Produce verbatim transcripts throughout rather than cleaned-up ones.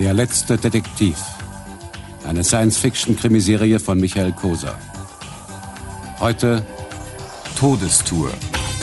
Der letzte Detektiv. Eine Science-Fiction-Krimiserie von Michael Koser. Heute Todestour.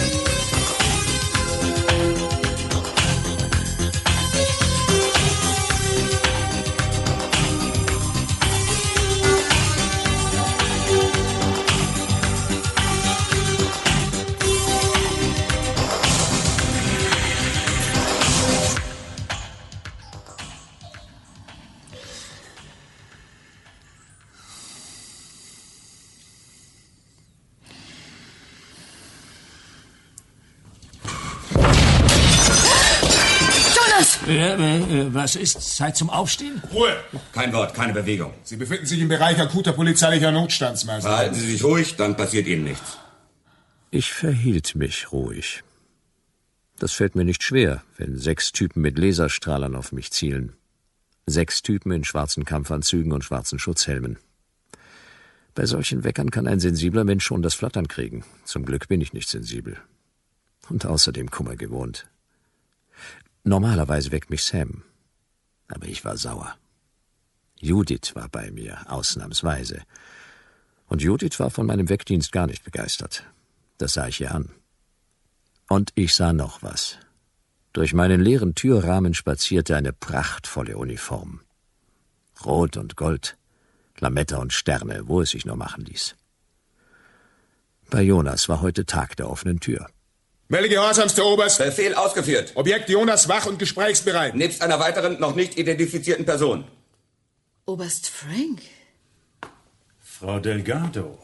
Äh, was ist? Zeit zum Aufstehen? Ruhe! Kein Wort, keine Bewegung. Sie befinden sich im Bereich akuter polizeilicher Notstandsmaßnahmen. Verhalten Sie sich ruhig, dann passiert Ihnen nichts. Ich verhielt mich ruhig. Das fällt mir nicht schwer, wenn sechs Typen mit Laserstrahlern auf mich zielen. Sechs Typen in schwarzen Kampfanzügen und schwarzen Schutzhelmen. Bei solchen Weckern kann ein sensibler Mensch schon das Flattern kriegen. Zum Glück bin ich nicht sensibel. Und außerdem Kummer gewohnt. Normalerweise weckt mich Sam. Aber ich war sauer. Judith war bei mir, ausnahmsweise. Und Judith war von meinem Weckdienst gar nicht begeistert. Das sah ich ihr an. Und ich sah noch was. Durch meinen leeren Türrahmen spazierte eine prachtvolle Uniform. Rot und Gold, Lametta und Sterne, wo es sich nur machen ließ. Bei Jonas war heute Tag der offenen Tür. Melde gehorsamste Oberst. Befehl ausgeführt. Objekt Jonas wach und gesprächsbereit. Nebst einer weiteren, noch nicht identifizierten Person. Oberst Frank? Frau Delgado.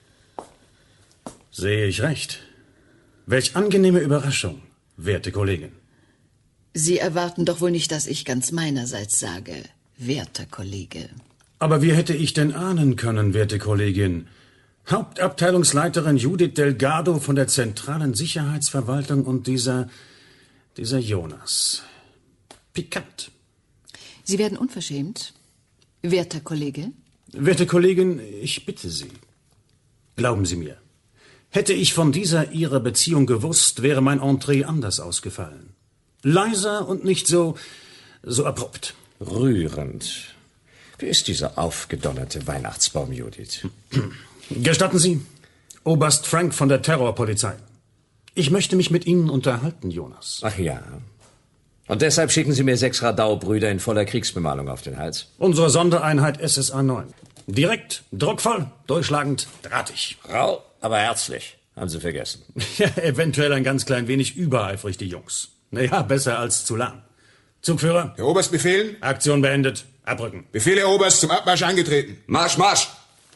Sehe ich recht. Welch angenehme Überraschung, werte Kollegin. Sie erwarten doch wohl nicht, dass ich ganz meinerseits sage, werter Kollege. Aber wie hätte ich denn ahnen können, werte Kollegin? Hauptabteilungsleiterin Judith Delgado von der Zentralen Sicherheitsverwaltung und dieser, dieser Jonas. Pikant. Sie werden unverschämt, werter Kollege. Werte Kollegin, ich bitte Sie. Glauben Sie mir, hätte ich von dieser Ihrer Beziehung gewusst, wäre mein Entree anders ausgefallen. Leiser und nicht so, so abrupt. Rührend. Wie ist dieser aufgedonnerte Weihnachtsbaum, Judith? Gestatten Sie, Oberst Frank von der Terrorpolizei. Ich möchte mich mit Ihnen unterhalten, Jonas. Ach ja. Und deshalb schicken Sie mir sechs Radau-Brüder in voller Kriegsbemalung auf den Hals? Unsere Sondereinheit S S A neun. Direkt, druckvoll, durchschlagend, drahtig. Rau, aber herzlich. Haben Sie vergessen. Ja, eventuell ein ganz klein wenig übereifrig, die Jungs. Naja, besser als zu lahm. Zugführer. Der Oberst befehlen. Aktion beendet. Abrücken. Befehl, Herr Oberst, zum Abmarsch angetreten. Marsch, Marsch!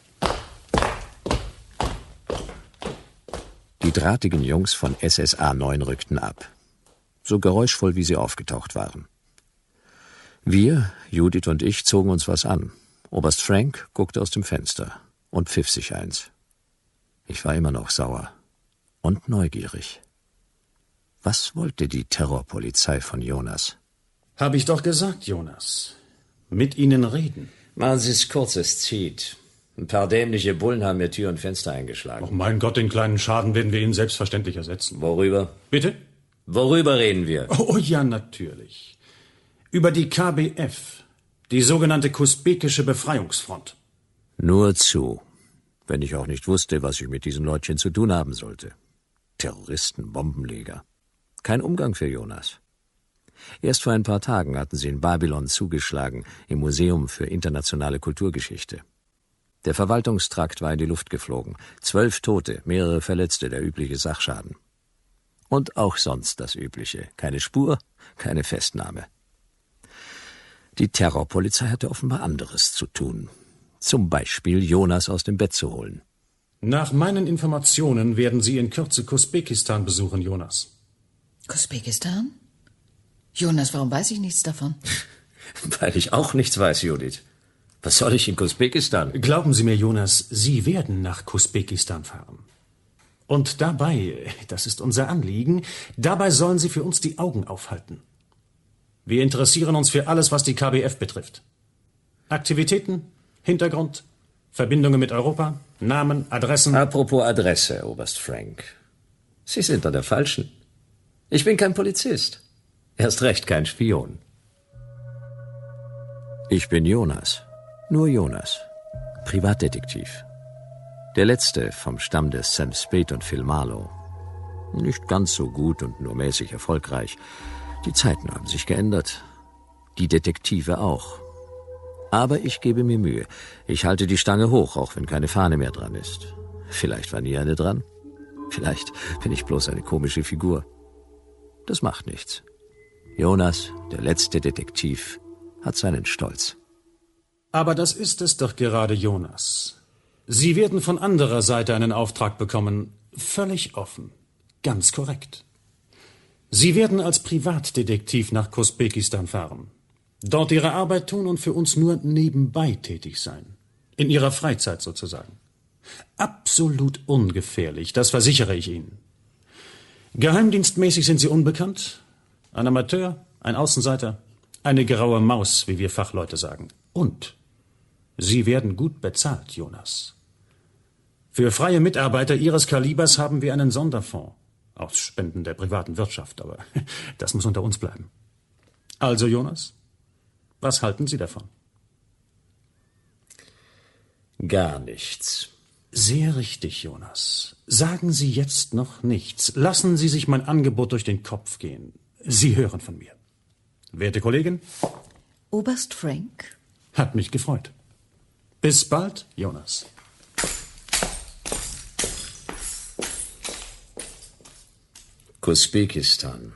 Die drahtigen Jungs von S S A neun rückten ab. So geräuschvoll, wie sie aufgetaucht waren. Wir, Judith und ich, zogen uns was an. Oberst Frank guckte aus dem Fenster und pfiff sich eins. Ich war immer noch sauer und neugierig. Was wollte die Terrorpolizei von Jonas? Hab ich doch gesagt, Jonas. Mit Ihnen reden. Machen Sie es kurz, es zieht. Ein paar dämliche Bullen haben mir Tür und Fenster eingeschlagen. Oh mein Gott, den kleinen Schaden werden wir Ihnen selbstverständlich ersetzen. Worüber? Bitte? Worüber reden wir? Oh ja, natürlich. Über die K B F, die sogenannte Kusbekische Befreiungsfront. Nur zu, wenn ich auch nicht wusste, was ich mit diesen Leutchen zu tun haben sollte. Terroristen, Bombenleger. Kein Umgang für Jonas. Erst vor ein paar Tagen hatten sie in Babylon zugeschlagen, im Museum für internationale Kulturgeschichte. Der Verwaltungstrakt war in die Luft geflogen. Zwölf Tote, mehrere Verletzte, der übliche Sachschaden. Und auch sonst das Übliche. Keine Spur, keine Festnahme. Die Terrorpolizei hatte offenbar anderes zu tun. Zum Beispiel Jonas aus dem Bett zu holen. Nach meinen Informationen werden Sie in Kürze Kusbekistan besuchen, Jonas. Kusbekistan? Jonas, warum weiß ich nichts davon? Weil ich auch nichts weiß, Judith. Was soll ich in Kusbekistan? Glauben Sie mir, Jonas, Sie werden nach Kusbekistan fahren. Und dabei, das ist unser Anliegen, dabei sollen Sie für uns die Augen aufhalten. Wir interessieren uns für alles, was die K B F betrifft. Aktivitäten, Hintergrund, Verbindungen mit Europa, Namen, Adressen. Apropos Adresse, Oberst Frank. Sie sind an der Falschen. Ich bin kein Polizist. Erst recht kein Spion. Ich bin Jonas. Nur Jonas. Privatdetektiv. Der letzte vom Stamm des Sam Spade und Phil Marlowe. Nicht ganz so gut und nur mäßig erfolgreich. Die Zeiten haben sich geändert. Die Detektive auch. Aber ich gebe mir Mühe. Ich halte die Stange hoch, auch wenn keine Fahne mehr dran ist. Vielleicht war nie eine dran. Vielleicht bin ich bloß eine komische Figur. Das macht nichts. Jonas, der letzte Detektiv, hat seinen Stolz. Aber das ist es doch gerade, Jonas. Sie werden von anderer Seite einen Auftrag bekommen. Völlig offen. Ganz korrekt. Sie werden als Privatdetektiv nach Kusbekistan fahren. Dort Ihre Arbeit tun und für uns nur nebenbei tätig sein. In Ihrer Freizeit sozusagen. Absolut ungefährlich, das versichere ich Ihnen. Geheimdienstmäßig sind Sie unbekannt. Ein Amateur, ein Außenseiter, eine graue Maus, wie wir Fachleute sagen. Und Sie werden gut bezahlt, Jonas. Für freie Mitarbeiter Ihres Kalibers haben wir einen Sonderfonds. Aus Spenden der privaten Wirtschaft, aber das muss unter uns bleiben. Also, Jonas, was halten Sie davon? Gar nichts. Sehr richtig, Jonas. Sagen Sie jetzt noch nichts. Lassen Sie sich mein Angebot durch den Kopf gehen. Sie hören von mir. Werte Kollegin? Oberst Frank? Hat mich gefreut. Bis bald, Jonas. Kusbekistan.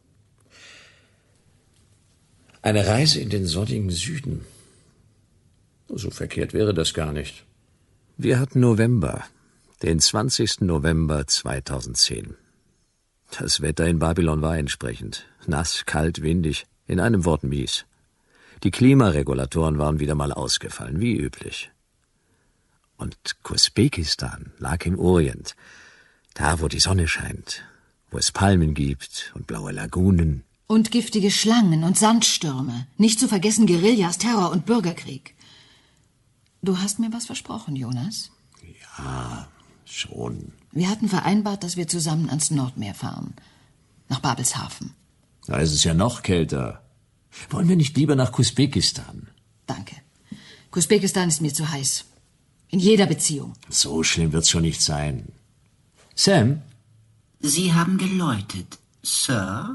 Eine Reise in den sonnigen Süden. So verkehrt wäre das gar nicht. Wir hatten November, den zwanzigsten November zweitausendzehn. Das Wetter in Babylon war entsprechend. Nass, kalt, windig, in einem Wort mies. Die Klimaregulatoren waren wieder mal ausgefallen, wie üblich. Und Kusbekistan lag im Orient, da wo die Sonne scheint, wo es Palmen gibt und blaue Lagunen. Und giftige Schlangen und Sandstürme. Nicht zu vergessen Guerillas, Terror und Bürgerkrieg. Du hast mir was versprochen, Jonas? Ja, schon. Wir hatten vereinbart, dass wir zusammen ans Nordmeer fahren. Nach Babelshafen. Da ist es ja noch kälter. Wollen wir nicht lieber nach Kusbekistan? Danke. Kusbekistan ist mir zu heiß. In jeder Beziehung. So schlimm wird's schon nicht sein. Sam? Sie haben geläutet, Sir?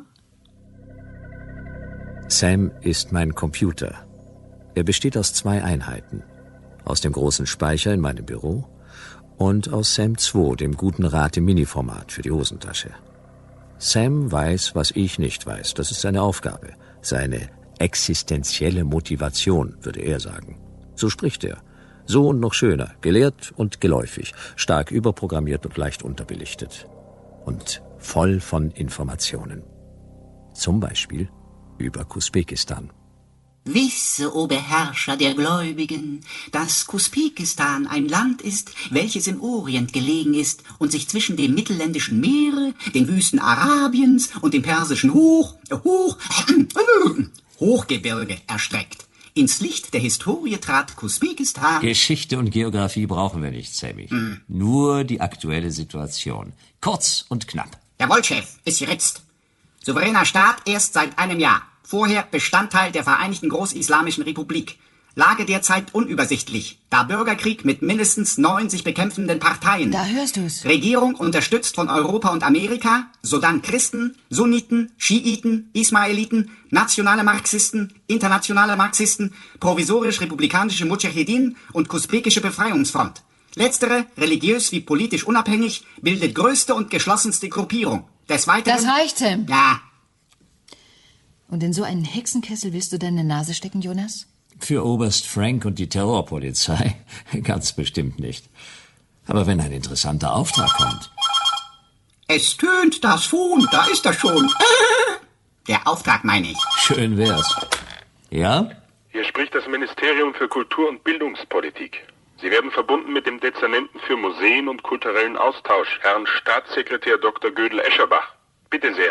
Sam ist mein Computer. Er besteht aus zwei Einheiten. Aus dem großen Speicher in meinem Büro und aus Sam zwei, dem guten Rat im Miniformat für die Hosentasche. Sam weiß, was ich nicht weiß. Das ist seine Aufgabe. Seine existenzielle Motivation, würde er sagen. So spricht er. So und noch schöner. Gelehrt und geläufig. Stark überprogrammiert und leicht unterbelichtet. Und voll von Informationen. Zum Beispiel über Kusbekistan. Wisse, o Beherrscher der Gläubigen, dass Kusbekistan ein Land ist, welches im Orient gelegen ist und sich zwischen dem mittelländischen Meere, den Wüsten Arabiens und dem persischen Hoch, Hoch, Hochgebirge erstreckt. Ins Licht der Historie trat Kusbekistan... Geschichte und Geografie brauchen wir nicht, Sammy. Hm. Nur die aktuelle Situation. Kurz und knapp. Jawohl, Chef, ist geritzt. Souveräner Staat erst seit einem Jahr. Vorher Bestandteil der Vereinigten Großislamischen Republik. Lage derzeit unübersichtlich, da Bürgerkrieg mit mindestens neun sich bekämpfenden Parteien. Da hörst du's. Regierung unterstützt von Europa und Amerika, sodann Christen, Sunniten, Schiiten, Ismailiten, nationale Marxisten, internationale Marxisten, provisorisch-republikanische Mudschahidin und kusbekische Befreiungsfront. Letztere, religiös wie politisch unabhängig, bildet größte und geschlossenste Gruppierung. Des Weiteren... Das reicht, Tim. Ja. Und in so einen Hexenkessel willst du deine Nase stecken, Jonas? Für Oberst Frank und die Terrorpolizei ganz bestimmt nicht. Aber wenn ein interessanter Auftrag kommt... Es tönt das Phone, da ist er schon. Der Auftrag meine ich. Schön wär's. Ja? Hier spricht das Ministerium für Kultur- und Bildungspolitik. Sie werden verbunden mit dem Dezernenten für Museen und kulturellen Austausch, Herrn Staatssekretär Doktor Gödel-Escherbach. Bitte sehr.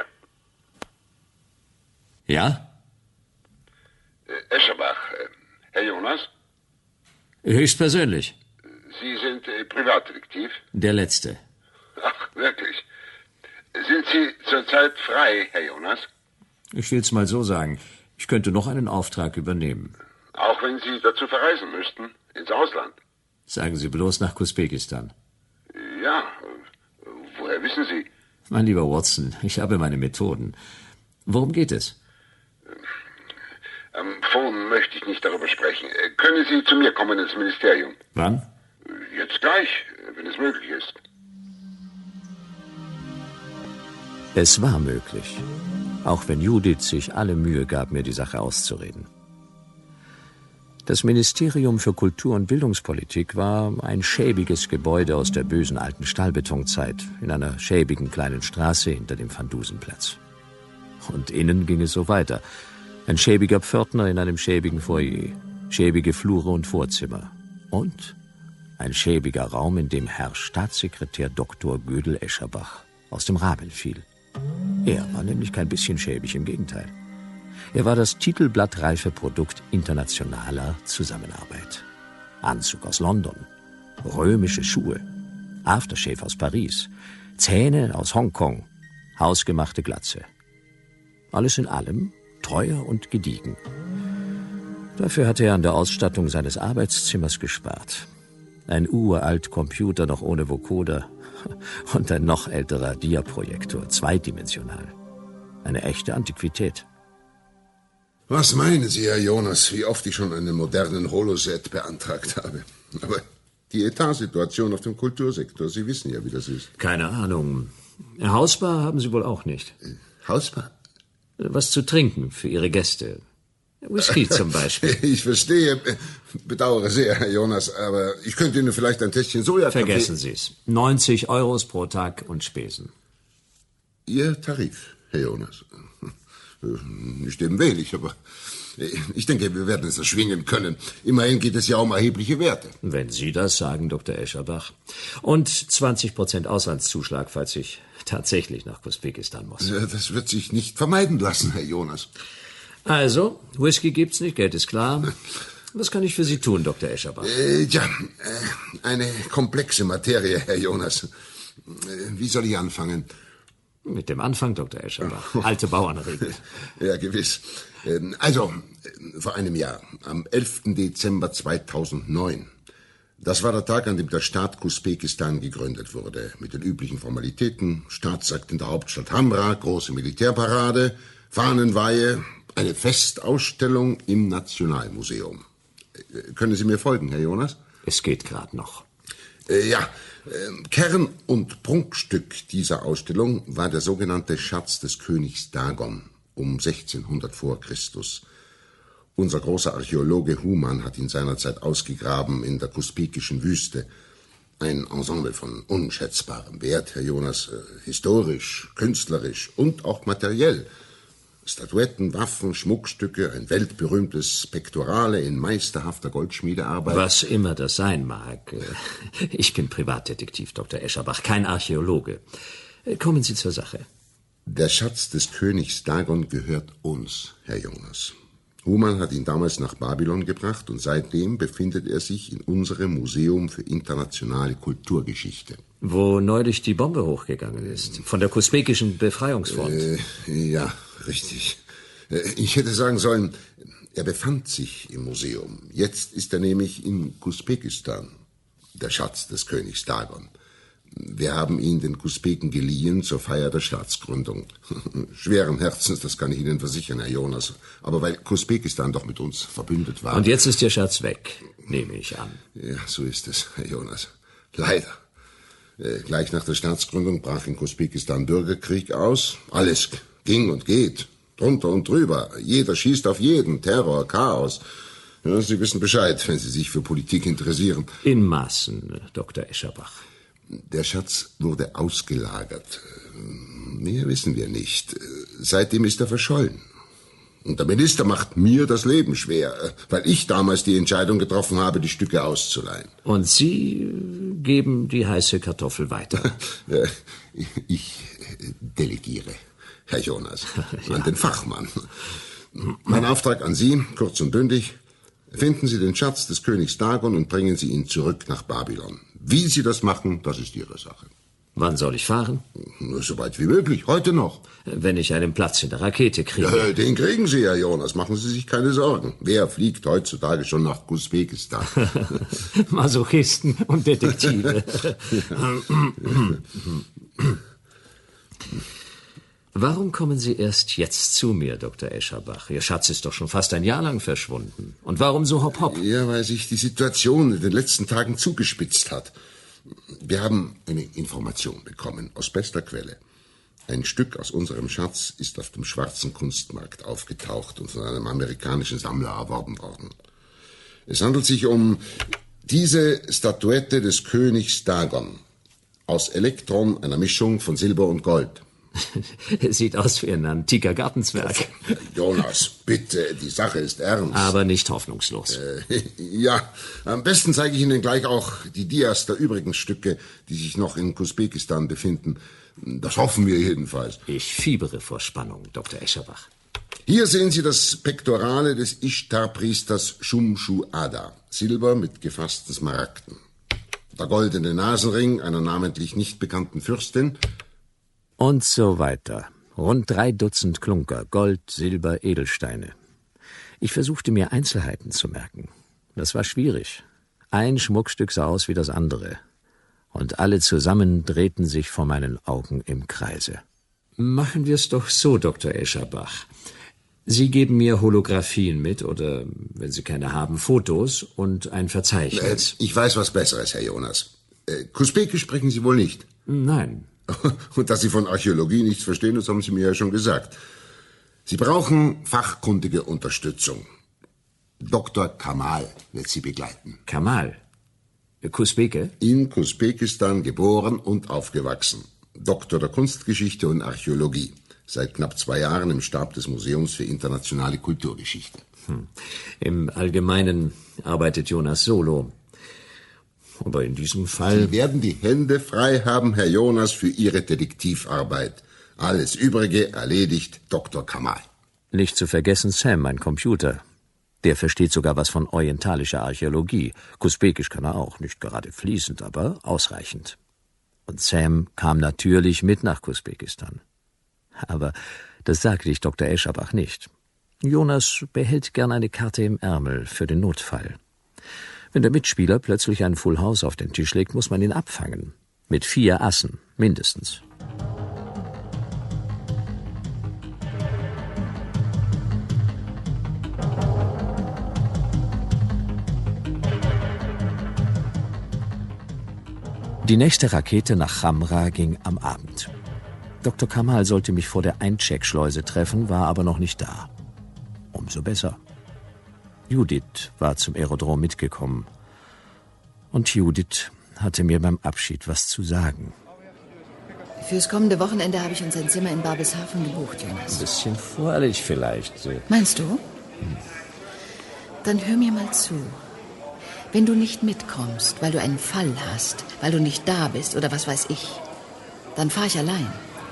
Ja? Äh, Escherbach, äh, Herr Jonas? Höchstpersönlich. Sie sind äh, Privatdetektiv? Der Letzte. Ach, wirklich? Sind Sie zurzeit frei, Herr Jonas? Ich will's mal so sagen. Ich könnte noch einen Auftrag übernehmen. Auch wenn Sie dazu verreisen müssten, ins Ausland. Sagen Sie bloß nach Usbekistan. Ja, woher wissen Sie? Mein lieber Watson, ich habe meine Methoden. Worum geht es? Am Phone möchte ich nicht darüber sprechen. Können Sie zu mir kommen ins Ministerium? Wann? Jetzt gleich, wenn es möglich ist. Es war möglich, auch wenn Judith sich alle Mühe gab, mir die Sache auszureden. Das Ministerium für Kultur- und Bildungspolitik war ein schäbiges Gebäude aus der bösen alten Stahlbetonzeit in einer schäbigen kleinen Straße hinter dem Van-Dusen-Platz. Und innen ging es so weiter. Ein schäbiger Pförtner in einem schäbigen Foyer, schäbige Flure und Vorzimmer und ein schäbiger Raum, in dem Herr Staatssekretär Doktor Gödel Escherbach aus dem Rahmen fiel. Er war nämlich kein bisschen schäbig, im Gegenteil. Er war das titelblattreife Produkt internationaler Zusammenarbeit. Anzug aus London, römische Schuhe, Aftershave aus Paris, Zähne aus Hongkong, hausgemachte Glatze. Alles in allem teuer und gediegen. Dafür hatte er an der Ausstattung seines Arbeitszimmers gespart. Ein uralt Computer noch ohne Vocoder und ein noch älterer Diaprojektor, zweidimensional. Eine echte Antiquität. Was meinen Sie, Herr Jonas, wie oft ich schon einen modernen Holoset beantragt habe? Aber die Etatsituation auf dem Kultursektor, Sie wissen ja, wie das ist. Keine Ahnung. Hausbar haben Sie wohl auch nicht. Hausbar? Was zu trinken für Ihre Gäste. Whisky zum Beispiel. Ich verstehe, bedauere sehr, Herr Jonas, aber ich könnte Ihnen vielleicht ein Tässchen Sojakaffee... Vergessen Sie es. neunzig Euros pro Tag und Spesen. Ihr Tarif, Herr Jonas. Nicht eben wenig, aber ich denke, wir werden es erschwingen können. Immerhin geht es ja um erhebliche Werte. Wenn Sie das sagen, Doktor Escherbach. Und zwanzig Prozent Auslandszuschlag, falls ich tatsächlich nach Usbekistan muss. Das wird sich nicht vermeiden lassen, Herr Jonas. Also, Whisky gibt's nicht, Geld ist klar. Was kann ich für Sie tun, Doktor Escherbach? Äh, ja, äh, eine komplexe Materie, Herr Jonas. Äh, wie soll ich anfangen? Mit dem Anfang, Doktor Escherbach. Alte Bauernregel. Ja, gewiss. Ähm, also, äh, vor einem Jahr, am elften Dezember zweitausendneun. Das war der Tag, an dem der Staat Usbekistan gegründet wurde. Mit den üblichen Formalitäten. Staatsakt in der Hauptstadt Hamra, große Militärparade, Fahnenweihe, eine Festausstellung im Nationalmuseum. Können Sie mir folgen, Herr Jonas? Es geht gerade noch. Äh, ja, äh, Kern und Prunkstück dieser Ausstellung war der sogenannte Schatz des Königs Dagon um sechzehnhundert vor Christus. Unser großer Archäologe Humann hat ihn seinerzeit ausgegraben in der usbekischen Wüste. Ein Ensemble von unschätzbarem Wert, Herr Jonas, äh, historisch, künstlerisch und auch materiell. Statuetten, Waffen, Schmuckstücke, ein weltberühmtes Pektorale in meisterhafter Goldschmiedearbeit. Was immer das sein mag. Ich bin Privatdetektiv, Doktor Escherbach, kein Archäologe. Kommen Sie zur Sache. Der Schatz des Königs Dagon gehört uns, Herr Jonas. Humann hat ihn damals nach Babylon gebracht und seitdem befindet er sich in unserem Museum für internationale Kulturgeschichte. Wo neulich die Bombe hochgegangen ist, von der usbekischen Befreiungsfront. Äh, ja, richtig. Äh, ich hätte sagen sollen, er befand sich im Museum. Jetzt ist er nämlich in Usbekistan, der Schatz des Königs Dagon. Wir haben ihn den Usbeken geliehen zur Feier der Staatsgründung. Schweren Herzens, das kann ich Ihnen versichern, Herr Jonas. Aber weil Usbekistan doch mit uns verbündet war... Und jetzt ist der Schatz weg, nehme ich an. Ja, so ist es, Herr Jonas. Leider. Äh, gleich nach der Staatsgründung brach in Usbekistan Bürgerkrieg aus. Alles ging und geht. Drunter und drüber. Jeder schießt auf jeden. Terror, Chaos. Ja, Sie wissen Bescheid, wenn Sie sich für Politik interessieren. In Maßen, Doktor Escherbach. Der Schatz wurde ausgelagert. Mehr wissen wir nicht. Seitdem ist er verschollen. Und der Minister macht mir das Leben schwer, weil ich damals die Entscheidung getroffen habe, die Stücke auszuleihen. Und Sie geben die heiße Kartoffel weiter? Ich delegiere, Herr Jonas, ja. An den Fachmann. Mein Auftrag an Sie, kurz und bündig: Finden Sie den Schatz des Königs Dagon und bringen Sie ihn zurück nach Babylon. Wie Sie das machen, das ist Ihre Sache. Wann soll ich fahren? Nur so weit wie möglich, heute noch. Wenn ich einen Platz in der Rakete kriege. Ja, den kriegen Sie, Herr Jonas, machen Sie sich keine Sorgen. Wer fliegt heutzutage schon nach Usbekistan? Masochisten und Detektive. Warum kommen Sie erst jetzt zu mir, Doktor Escherbach? Ihr Schatz ist doch schon fast ein Jahr lang verschwunden. Und warum so hopp hopp? Ja, weil sich die Situation in den letzten Tagen zugespitzt hat. Wir haben eine Information bekommen aus bester Quelle. Ein Stück aus unserem Schatz ist auf dem schwarzen Kunstmarkt aufgetaucht und von einem amerikanischen Sammler erworben worden. Es handelt sich um diese Statuette des Königs Dagon aus Elektron, einer Mischung von Silber und Gold. Sieht aus wie ein antiker Gartenzwerg. Jonas, bitte, die Sache ist ernst. Aber nicht hoffnungslos. Äh, ja, am besten zeige ich Ihnen gleich auch die Dias der übrigen Stücke, die sich noch in Usbekistan befinden. Das hoffen wir jedenfalls. Ich fiebere vor Spannung, Doktor Escherbach. Hier sehen Sie das Pektorale des Ishtar-Priesters Shumshu Ada. Silber mit gefassten Smaragden. Der goldene Nasenring einer namentlich nicht bekannten Fürstin. Und so weiter. Rund drei Dutzend Klunker, Gold, Silber, Edelsteine. Ich versuchte mir Einzelheiten zu merken. Das war schwierig. Ein Schmuckstück sah aus wie das andere. Und alle zusammen drehten sich vor meinen Augen im Kreise. Machen wir es doch so, Doktor Escherbach. Sie geben mir Holographien mit oder, wenn Sie keine haben, Fotos und ein Verzeichnis. Äh, ich weiß was Besseres, Herr Jonas. Äh, Kusbekisch sprechen Sie wohl nicht? Nein. Und dass Sie von Archäologie nichts verstehen, das haben Sie mir ja schon gesagt. Sie brauchen fachkundige Unterstützung. Doktor Kamal wird Sie begleiten. Kamal? Kusbeke? In Usbekistan geboren und aufgewachsen. Doktor der Kunstgeschichte und Archäologie. Seit knapp zwei Jahren im Stab des Museums für internationale Kulturgeschichte. Hm. Im Allgemeinen arbeitet Jonas solo. Aber in diesem Fall... Sie werden die Hände frei haben, Herr Jonas, für Ihre Detektivarbeit. Alles Übrige erledigt Doktor Kamal. Nicht zu vergessen Sam, mein Computer. Der versteht sogar was von orientalischer Archäologie. Kusbekisch kann er auch, nicht gerade fließend, aber ausreichend. Und Sam kam natürlich mit nach Usbekistan. Aber das sagte ich Doktor Escherbach nicht. Jonas behält gern eine Karte im Ärmel für den Notfall. Wenn der Mitspieler plötzlich ein Full House auf den Tisch legt, muss man ihn abfangen. Mit vier Assen, mindestens. Die nächste Rakete nach Chamra ging am Abend. Doktor Kamal sollte mich vor der Eincheckschleuse treffen, war aber noch nicht da. Umso besser. Judith war zum Aerodrom mitgekommen. Und Judith hatte mir beim Abschied was zu sagen. Fürs kommende Wochenende habe ich uns ein Zimmer in Babelshafen gebucht, Jonas. Ein bisschen voreilig vielleicht. Meinst du? Hm. Dann hör mir mal zu. Wenn du nicht mitkommst, weil du einen Fall hast, weil du nicht da bist oder was weiß ich, dann fahr ich allein.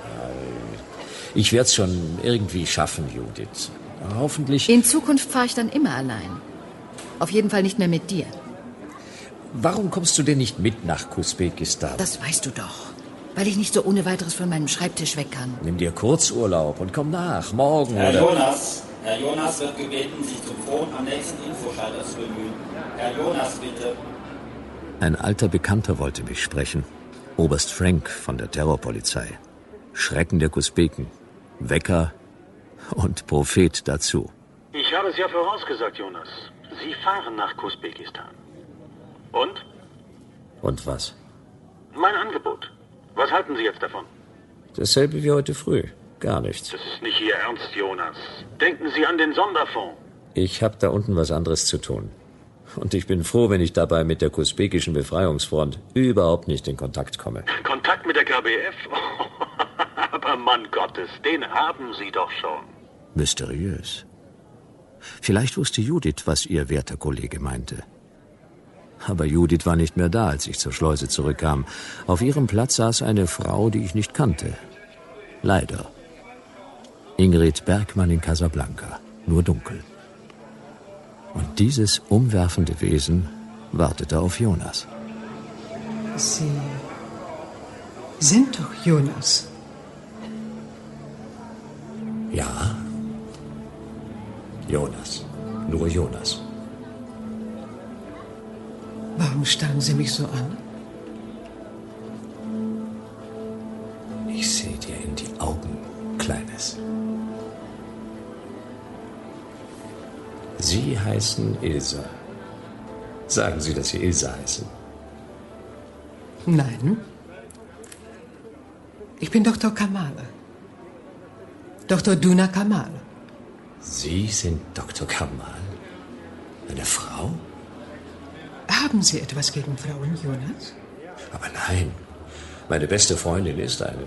Ich werde es schon irgendwie schaffen, Judith. Hoffentlich... In Zukunft fahre ich dann immer allein. Auf jeden Fall nicht mehr mit dir. Warum kommst du denn nicht mit nach Usbekistan? Das weißt du doch. Weil ich nicht so ohne weiteres von meinem Schreibtisch weg kann. Nimm dir Kurzurlaub und komm nach, morgen Herr oder... Jonas, Herr Jonas wird gebeten, sich zum Phone am nächsten Infoschalter zu bemühen. Herr Jonas, bitte. Ein alter Bekannter wollte mich sprechen. Oberst Frank von der Terrorpolizei. Schrecken der Kusbeken. Wecker und Prophet dazu. Ich habe es ja vorausgesagt, Jonas. Sie fahren nach Usbekistan. Und? Und was? Mein Angebot. Was halten Sie jetzt davon? Dasselbe wie heute früh. Gar nichts. Das ist nicht Ihr Ernst, Jonas. Denken Sie an den Sonderfonds. Ich habe da unten was anderes zu tun. Und ich bin froh, wenn ich dabei mit der Usbekischen Befreiungsfront überhaupt nicht in Kontakt komme. Kontakt mit der K B F? Aber Mann Gottes, den haben Sie doch schon. Mysteriös. Vielleicht wusste Judith, was ihr werter Kollege meinte. Aber Judith war nicht mehr da, als ich zur Schleuse zurückkam. Auf ihrem Platz saß eine Frau, die ich nicht kannte. Leider. Ingrid Bergmann in Casablanca. Nur dunkel. Und dieses umwerfende Wesen wartete auf Jonas. Sie sind doch Jonas. Ja. Jonas. Nur Jonas. Warum starren Sie mich so an? Ich sehe dir in die Augen, Kleines. Sie heißen Ilsa. Sagen Sie, dass Sie Ilsa heißen. Nein. Ich bin Doktor Kamal. Doktor Duna Kamal. Sie sind Doktor Kamal? Eine Frau? Haben Sie etwas gegen Frauen, Jonas? Aber nein. Meine beste Freundin ist eine.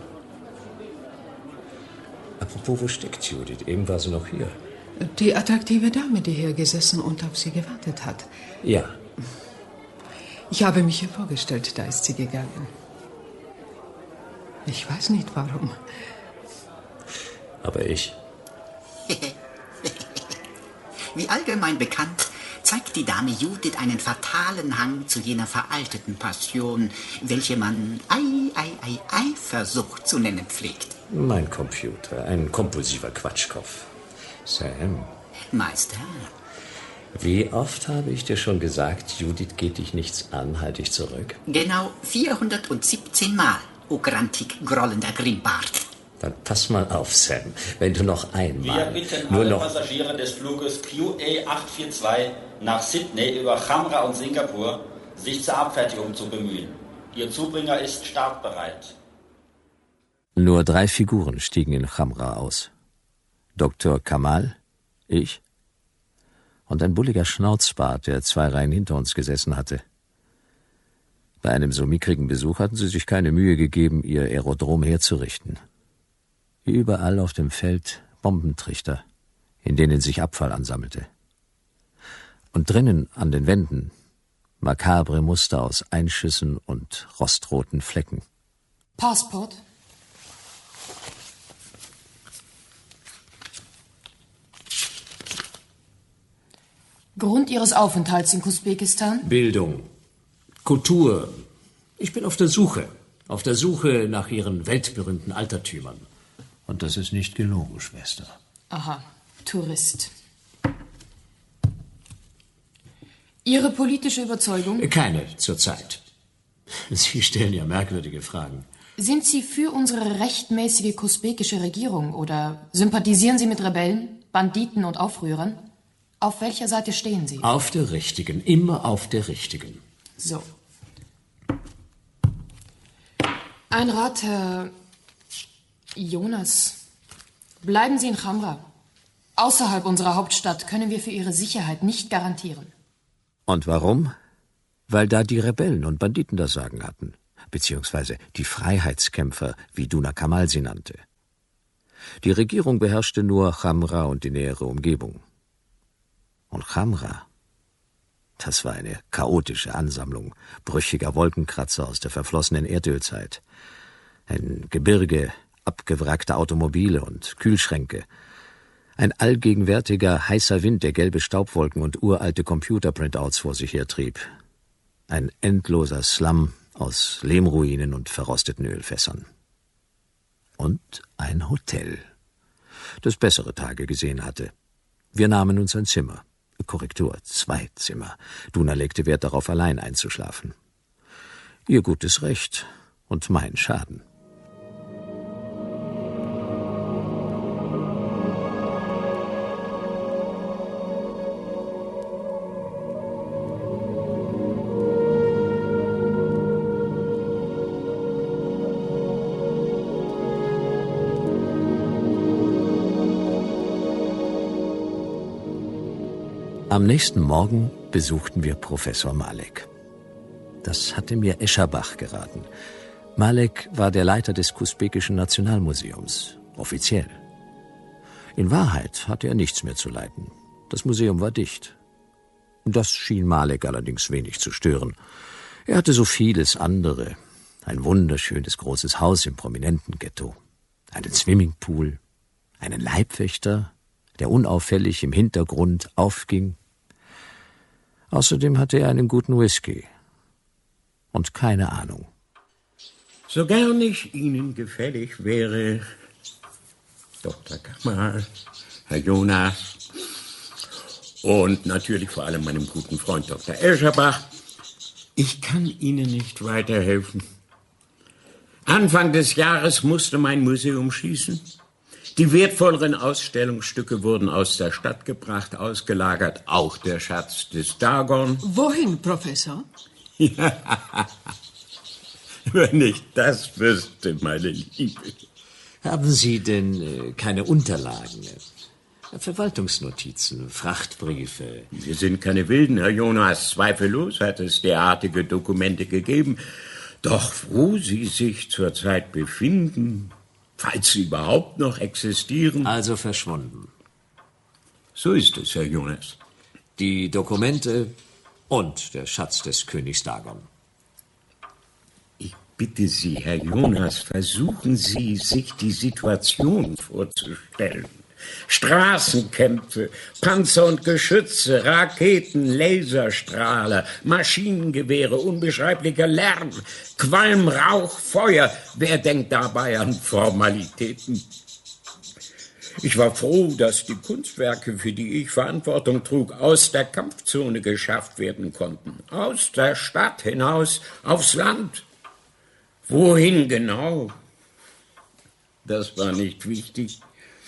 Apropos, wo steckt Judith? Eben war sie noch hier. Die attraktive Dame, die hier gesessen und auf Sie gewartet hat. Ja. Ich habe mich ihr vorgestellt, da ist sie gegangen. Ich weiß nicht, warum. Aber ich? Wie allgemein bekannt, zeigt die Dame Judith einen fatalen Hang zu jener veralteten Passion, welche man Ei, Ei, Ei, Eifersucht zu nennen pflegt. Mein Computer, ein kompulsiver Quatschkopf. Sam. Meister. Wie oft habe ich dir schon gesagt, Judith geht dich nichts an, halte ich zurück? Genau vierhundertsiebzehn Mal, o grantig grollender Grimbart. Dann pass mal auf, Sam. Wenn du noch einmal... Wir bitten nur alle noch Passagiere des Fluges Q A acht vier zwei nach Sydney über Chamra und Singapur, sich zur Abfertigung zu bemühen. Ihr Zubringer ist startbereit. Nur drei Figuren stiegen in Chamra aus. Doktor Kamal, ich und ein bulliger Schnauzbart, der zwei Reihen hinter uns gesessen hatte. Bei einem so mickrigen Besuch hatten sie sich keine Mühe gegeben, ihr Aerodrom herzurichten. Überall auf dem Feld Bombentrichter, in denen sich Abfall ansammelte. Und drinnen an den Wänden makabre Muster aus Einschüssen und rostroten Flecken. Passport? Grund Ihres Aufenthalts in Usbekistan? Bildung, Kultur. Ich bin auf der Suche. Auf der Suche nach Ihren weltberühmten Altertümern. Und das ist nicht gelogen, Schwester. Aha, Tourist. Ihre politische Überzeugung? Keine zurzeit. Sie stellen ja merkwürdige Fragen. Sind Sie für unsere rechtmäßige usbekische Regierung oder sympathisieren Sie mit Rebellen, Banditen und Aufrührern? Auf welcher Seite stehen Sie? Auf der richtigen, immer auf der richtigen. So. Ein Rat, Herr Jonas. Bleiben Sie in Chamra. Außerhalb unserer Hauptstadt können wir für Ihre Sicherheit nicht garantieren. Und warum? Weil da die Rebellen und Banditen das Sagen hatten. Beziehungsweise die Freiheitskämpfer, wie Duna Kamal sie nannte. Die Regierung beherrschte nur Chamra und die nähere Umgebung. Und Chamra, das war eine chaotische Ansammlung brüchiger Wolkenkratzer aus der verflossenen Erdölzeit. Ein Gebirge abgewrackter Automobile und Kühlschränke. Ein allgegenwärtiger heißer Wind, der gelbe Staubwolken und uralte Computer-Printouts vor sich hertrieb. Ein endloser Slum aus Lehmruinen und verrosteten Ölfässern. Und ein Hotel, das bessere Tage gesehen hatte. Wir nahmen uns ein Zimmer. Korrektur, zwei Zimmer. Duna legte Wert darauf, allein einzuschlafen. Ihr gutes Recht und mein Schaden. Am nächsten Morgen besuchten wir Professor Malek. Das hatte mir Escherbach geraten. Malek war der Leiter des Usbekischen Nationalmuseums, offiziell. In Wahrheit hatte er nichts mehr zu leiten. Das Museum war dicht. Das schien Malek allerdings wenig zu stören. Er hatte so vieles andere. Ein wunderschönes großes Haus im prominenten Ghetto, einen Swimmingpool, einen Leibwächter, der unauffällig im Hintergrund aufging. Außerdem hatte er einen guten Whisky und keine Ahnung. So gern ich Ihnen gefällig wäre, Doktor Kamal, Herr Jonas und natürlich vor allem meinem guten Freund Doktor Escherbach, ich kann Ihnen nicht weiterhelfen. Anfang des Jahres musste mein Museum schließen. Die wertvolleren Ausstellungsstücke wurden aus der Stadt gebracht, ausgelagert, auch der Schatz des Dagon. Wohin, Professor? Ja, wenn ich das wüsste, meine Liebe. Haben Sie denn äh, keine Unterlagen? Äh, Verwaltungsnotizen, Frachtbriefe? Wir sind keine Wilden, Herr Jonas. Zweifellos hat es derartige Dokumente gegeben. Doch wo Sie sich zurzeit befinden, falls sie überhaupt noch existieren... Also verschwunden. So ist es, Herr Jonas. Die Dokumente und der Schatz des Königs Dagon. Ich bitte Sie, Herr Jonas, versuchen Sie, sich die Situation vorzustellen. Straßenkämpfe, Panzer und Geschütze, Raketen, Laserstrahler, Maschinengewehre, unbeschreiblicher Lärm, Qualm, Rauch, Feuer. Wer denkt dabei an Formalitäten? Ich war froh, dass die Kunstwerke, für die ich Verantwortung trug, aus der Kampfzone geschafft werden konnten. Aus der Stadt hinaus aufs Land. Wohin genau? Das war nicht wichtig.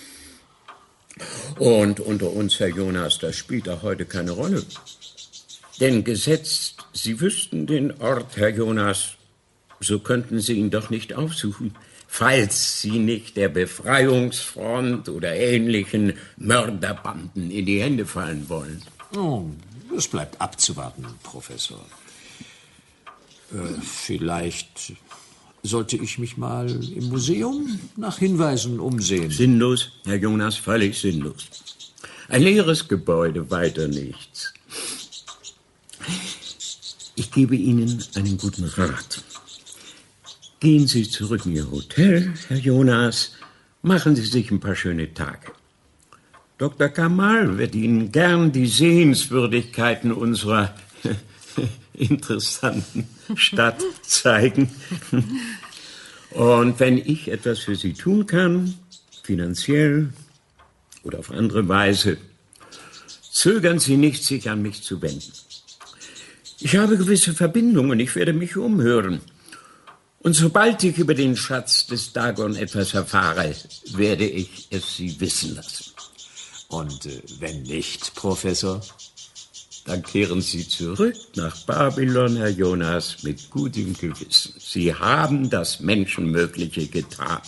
Und unter uns, Herr Jonas, das spielt auch heute keine Rolle. Denn gesetzt, Sie wüssten den Ort, Herr Jonas, so könnten Sie ihn doch nicht aufsuchen, falls Sie nicht der Befreiungsfront oder ähnlichen Mörderbanden in die Hände fallen wollen. Oh, es bleibt abzuwarten, Professor. Äh, vielleicht sollte ich mich mal im Museum nach Hinweisen umsehen. Sinnlos, Herr Jonas, völlig sinnlos. Ein leeres Gebäude, weiter nichts. Ich gebe Ihnen einen guten Rat. Gehen Sie zurück in Ihr Hotel, Herr Jonas. Machen Sie sich ein paar schöne Tage. Doktor Kamal wird Ihnen gern die Sehenswürdigkeiten unserer interessanten Stadt zeigen. Und wenn ich etwas für Sie tun kann, finanziell oder auf andere Weise, zögern Sie nicht, sich an mich zu wenden. Ich habe gewisse Verbindungen, ich werde mich umhören. Und sobald ich über den Schatz des Dagon etwas erfahre, werde ich es Sie wissen lassen. Und äh, wenn nicht, Professor? Dann kehren Sie zurück nach Babylon, Herr Jonas, mit gutem Gewissen. Sie haben das Menschenmögliche getan.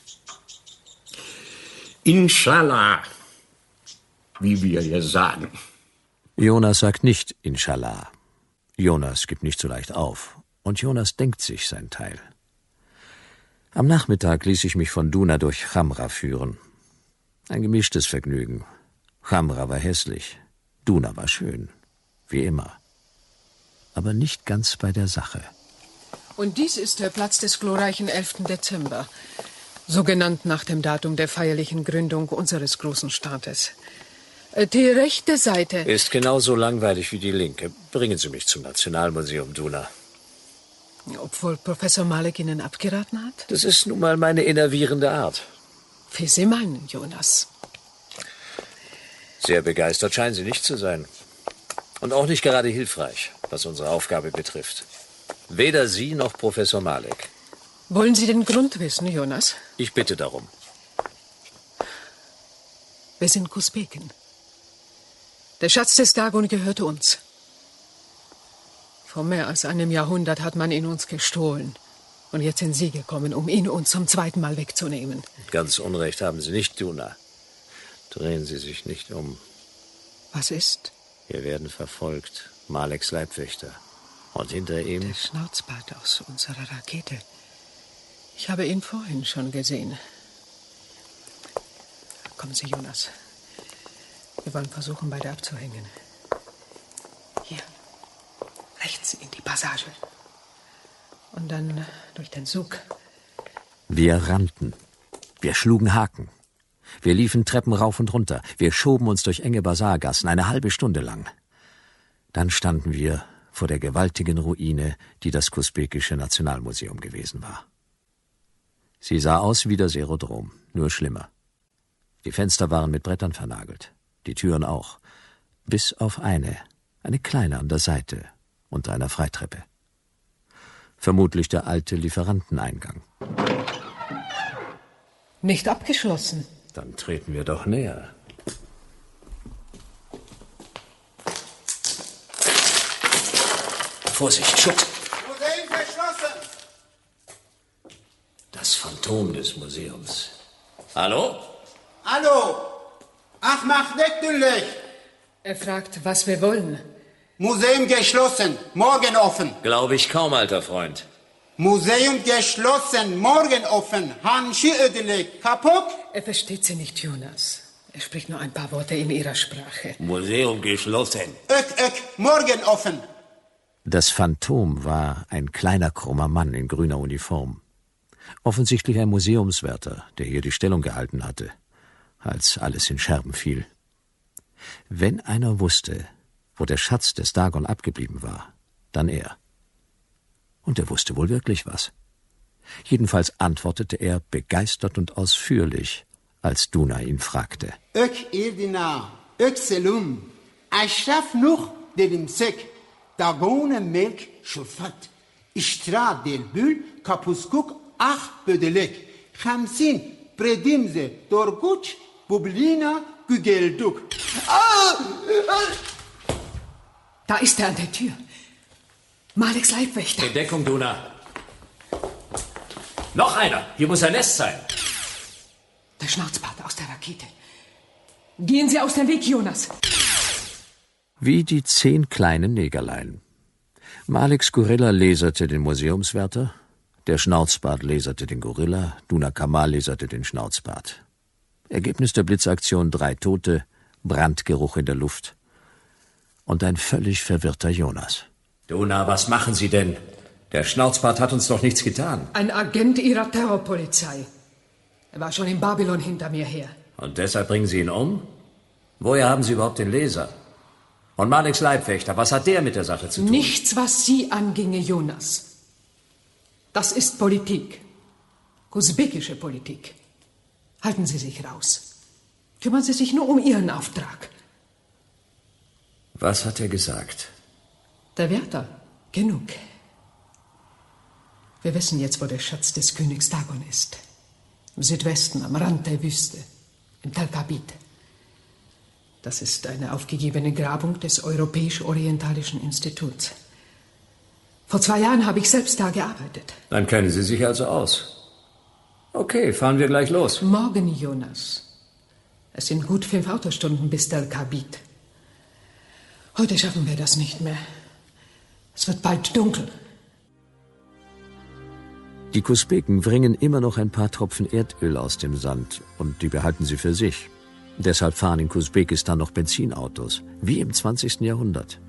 Inshallah, wie wir hier sagen. Jonas sagt nicht Inshallah. Jonas gibt nicht so leicht auf. Und Jonas denkt sich sein Teil. Am Nachmittag ließ ich mich von Duna durch Khamra führen. Ein gemischtes Vergnügen. Khamra war hässlich, Duna war schön. Wie immer. Aber nicht ganz bei der Sache. Und dies ist der Platz des glorreichen elften Dezember. So genannt nach dem Datum der feierlichen Gründung unseres großen Staates. Die rechte Seite... Ist genauso langweilig wie die linke. Bringen Sie mich zum Nationalmuseum, Duna. Obwohl Professor Malek Ihnen abgeraten hat? Das ist nun mal meine innervierende Art. Wie Sie meinen, Jonas. Sehr begeistert scheinen Sie nicht zu sein. Und auch nicht gerade hilfreich, was unsere Aufgabe betrifft. Weder Sie noch Professor Malek. Wollen Sie den Grund wissen, Jonas? Ich bitte darum. Wir sind Kusbeken. Der Schatz des Dagon gehört uns. Vor mehr als einem Jahrhundert hat man ihn uns gestohlen. Und jetzt sind Sie gekommen, um ihn uns zum zweiten Mal wegzunehmen. Ganz Unrecht haben Sie nicht, Duna. Drehen Sie sich nicht um. Was ist? Wir werden verfolgt. Maleks Leibwächter. Und hinter ihm... Der Schnauzbart aus unserer Rakete. Ich habe ihn vorhin schon gesehen. Kommen Sie, Jonas. Wir wollen versuchen, beide abzuhängen. Hier. Rechts in die Passage. Und dann durch den Zug. Wir rannten. Wir schlugen Haken. Wir liefen Treppen rauf und runter. Wir schoben uns durch enge Basargassen, eine halbe Stunde lang. Dann standen wir vor der gewaltigen Ruine, die das Kusbekische Nationalmuseum gewesen war. Sie sah aus wie das Aerodrom, nur schlimmer. Die Fenster waren mit Brettern vernagelt, die Türen auch, bis auf eine, eine kleine an der Seite, unter einer Freitreppe. Vermutlich der alte Lieferanteneingang. Nicht abgeschlossen. Dann treten wir doch näher. Vorsicht, Schutt! Museum verschlossen! Das Phantom des Museums. Hallo? Hallo! Ach, mach natürlich! Er fragt, was wir wollen. Museum geschlossen, morgen offen. Glaube ich kaum, alter Freund. Museum geschlossen, morgen offen. Hanshi ödelik, kaputt? Er versteht sie nicht, Jonas. Er spricht nur ein paar Worte in ihrer Sprache. Museum geschlossen. Ök, ök, morgen offen. Das Phantom war ein kleiner, krummer Mann in grüner Uniform. Offensichtlich ein Museumswärter, der hier die Stellung gehalten hatte, als alles in Scherben fiel. Wenn einer wusste, wo der Schatz des Dagon abgeblieben war, dann er. Und er wusste wohl wirklich was. Jedenfalls antwortete er begeistert und ausführlich, als Duna ihn fragte. Ök irdina, ök selum, ashraf nuch dedim sek, Dagone melk şufat, iştira delbül, kapuskuk ah bödelek, hamsin predimze dorguç, bublina gügelduk. Da ist er an der Tür. Maleks Leibwächter. In Deckung, Duna. Noch einer. Hier muss ein Nest sein. Der Schnauzbart aus der Rakete. Gehen Sie aus dem Weg, Jonas. Wie die zehn kleinen Negerlein. Maleks Gorilla laserte den Museumswärter, der Schnauzbart laserte den Gorilla, Duna Kamal laserte den Schnauzbart. Ergebnis der Blitzaktion: drei Tote, Brandgeruch in der Luft und ein völlig verwirrter Jonas. Duna, was machen Sie denn? Der Schnauzbart hat uns doch nichts getan. Ein Agent Ihrer Terrorpolizei. Er war schon in Babylon hinter mir her. Und deshalb bringen Sie ihn um? Woher haben Sie überhaupt den Laser? Und Maleks Leibwächter, was hat der mit der Sache zu tun? Nichts, was Sie anginge, Jonas. Das ist Politik. Usbekische Politik. Halten Sie sich raus. Kümmern Sie sich nur um Ihren Auftrag. Was hat er gesagt? Der Wärter. Genug. Wir wissen jetzt, wo der Schatz des Königs Dagon ist. Im Südwesten, am Rand der Wüste. In Tel Kabit. Das ist eine aufgegebene Grabung des Europäisch-Orientalischen Instituts. Vor zwei Jahren habe ich selbst da gearbeitet. Dann kennen Sie sich also aus. Okay, fahren wir gleich los. Morgen, Jonas. Es sind gut fünf Autostunden bis Tel Kabit. Heute schaffen wir das nicht mehr. Es wird bald dunkel. Die Kusbeken bringen immer noch ein paar Tropfen Erdöl aus dem Sand und die behalten sie für sich. Deshalb fahren in Kusbekistan noch Benzinautos, wie im zwanzigsten Jahrhundert.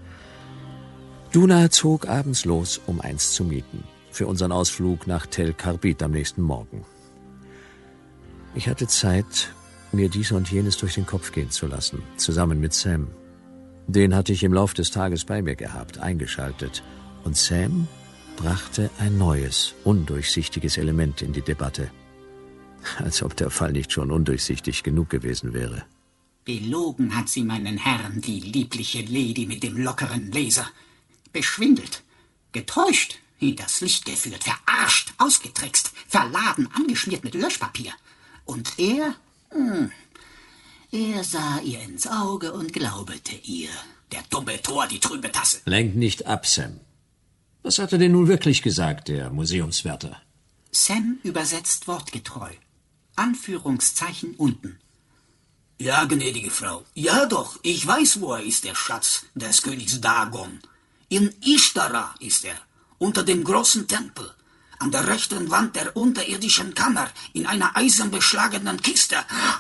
Duna zog abends los, um eins zu mieten, für unseren Ausflug nach Tel Kabit am nächsten Morgen. Ich hatte Zeit, mir dies und jenes durch den Kopf gehen zu lassen, zusammen mit Sam. Den hatte ich im Lauf des Tages bei mir gehabt, eingeschaltet. Und Sam brachte ein neues, undurchsichtiges Element in die Debatte. Als ob der Fall nicht schon undurchsichtig genug gewesen wäre. Belogen hat sie meinen Herrn, die liebliche Lady mit dem lockeren Laser. Beschwindelt, getäuscht, hinters Licht geführt, verarscht, ausgetrickst, verladen, angeschmiert mit Löschpapier. Und er, hm, er sah ihr ins Auge und glaubete ihr. Der dumme Tor, die trübe Tasse. Lenk nicht ab, Sam. Was hat er denn nun wirklich gesagt, der Museumswärter? Sam übersetzt wortgetreu. Anführungszeichen unten. Ja, gnädige Frau. Ja doch, ich weiß, wo er ist, der Schatz des Königs Dagon. In Ishtara ist er, unter dem großen Tempel, an der rechten Wand der unterirdischen Kammer, in einer eisenbeschlagenen Kiste.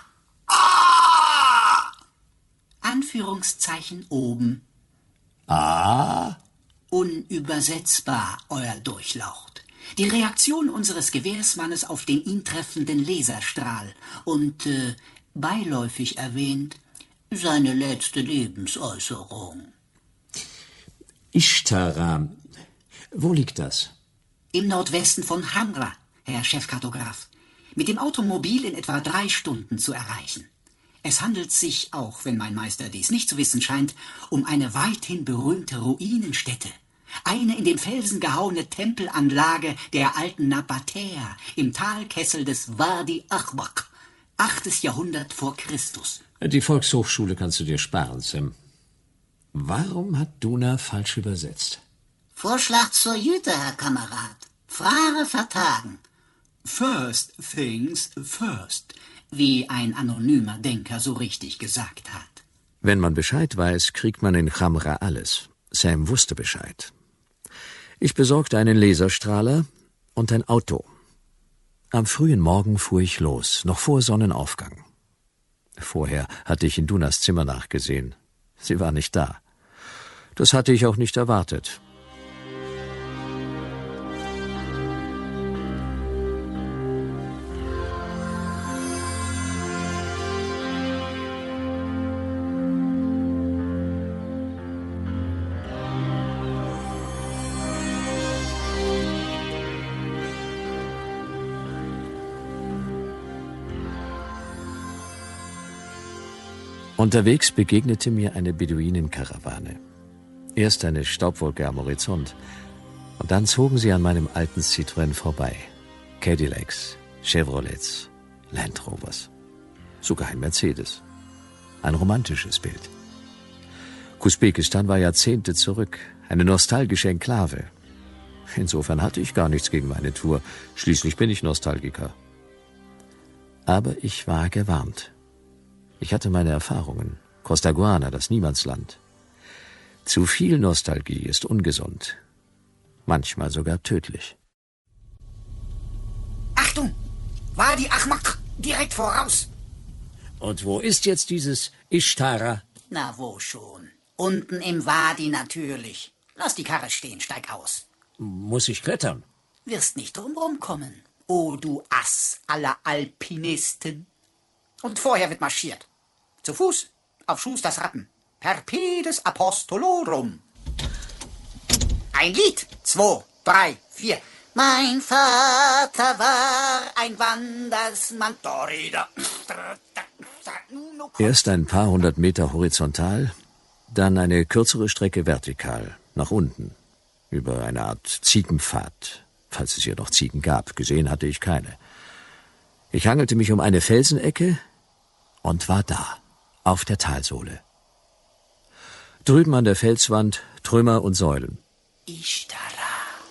Ah! Anführungszeichen oben. Ah? Unübersetzbar, euer Durchlaucht. Die Reaktion unseres Gewährsmannes auf den ihn treffenden Laserstrahl und, äh, beiläufig erwähnt, seine letzte Lebensäußerung. Ishtara. Wo liegt das? Im Nordwesten von Hamra, Herr Chefkartograf. Mit dem Automobil in etwa drei Stunden zu erreichen. Es handelt sich, auch wenn mein Meister dies nicht zu wissen scheint, um eine weithin berühmte Ruinenstätte. Eine in den Felsen gehauene Tempelanlage der alten Nabatäer im Talkessel des Wadi Achbak, achtes Jahrhundert vor Christus. Die Volkshochschule kannst du dir sparen, Sam. Warum hat Duna falsch übersetzt? Vorschlag zur Jüte, Herr Kamerad. Frage vertagen. First things first, wie ein anonymer Denker so richtig gesagt hat. Wenn man Bescheid weiß, kriegt man in Khamra alles. Sam wusste Bescheid. Ich besorgte einen Laserstrahler und ein Auto. Am frühen Morgen fuhr ich los, noch vor Sonnenaufgang. Vorher hatte ich in Dunas Zimmer nachgesehen. Sie war nicht da. Das hatte ich auch nicht erwartet. Unterwegs begegnete mir eine Beduinenkarawane. Erst eine Staubwolke am Horizont, und dann zogen sie an meinem alten Citroën vorbei. Cadillacs, Chevrolets, Land Rovers, sogar ein Mercedes. Ein romantisches Bild. Usbekistan war Jahrzehnte zurück, eine nostalgische Enklave. Insofern hatte ich gar nichts gegen meine Tour, schließlich bin ich Nostalgiker. Aber ich war gewarnt. Ich hatte meine Erfahrungen. Costaguana, das Niemandsland. Zu viel Nostalgie ist ungesund. Manchmal sogar tödlich. Achtung! Wadi Ahmak, direkt voraus! Und wo ist jetzt dieses Ishtara? Na, wo schon? Unten im Wadi natürlich. Lass die Karre stehen, steig aus. Muss ich klettern? Wirst nicht drumrum kommen. Oh, du Ass aller Alpinisten. Und vorher wird marschiert. Zu Fuß, auf Schusters Rappen. Perpedes Apostolorum. Ein Lied. Zwei, drei, vier. Mein Vater war ein Wandersmann. Erst ein paar hundert Meter horizontal, dann eine kürzere Strecke vertikal, nach unten, über eine Art Ziegenpfad, falls es hier noch Ziegen gab. Gesehen hatte ich keine. Ich hangelte mich um eine Felsenecke und war da, auf der Talsohle. Drüben an der Felswand Trümmer und Säulen. Ishtara.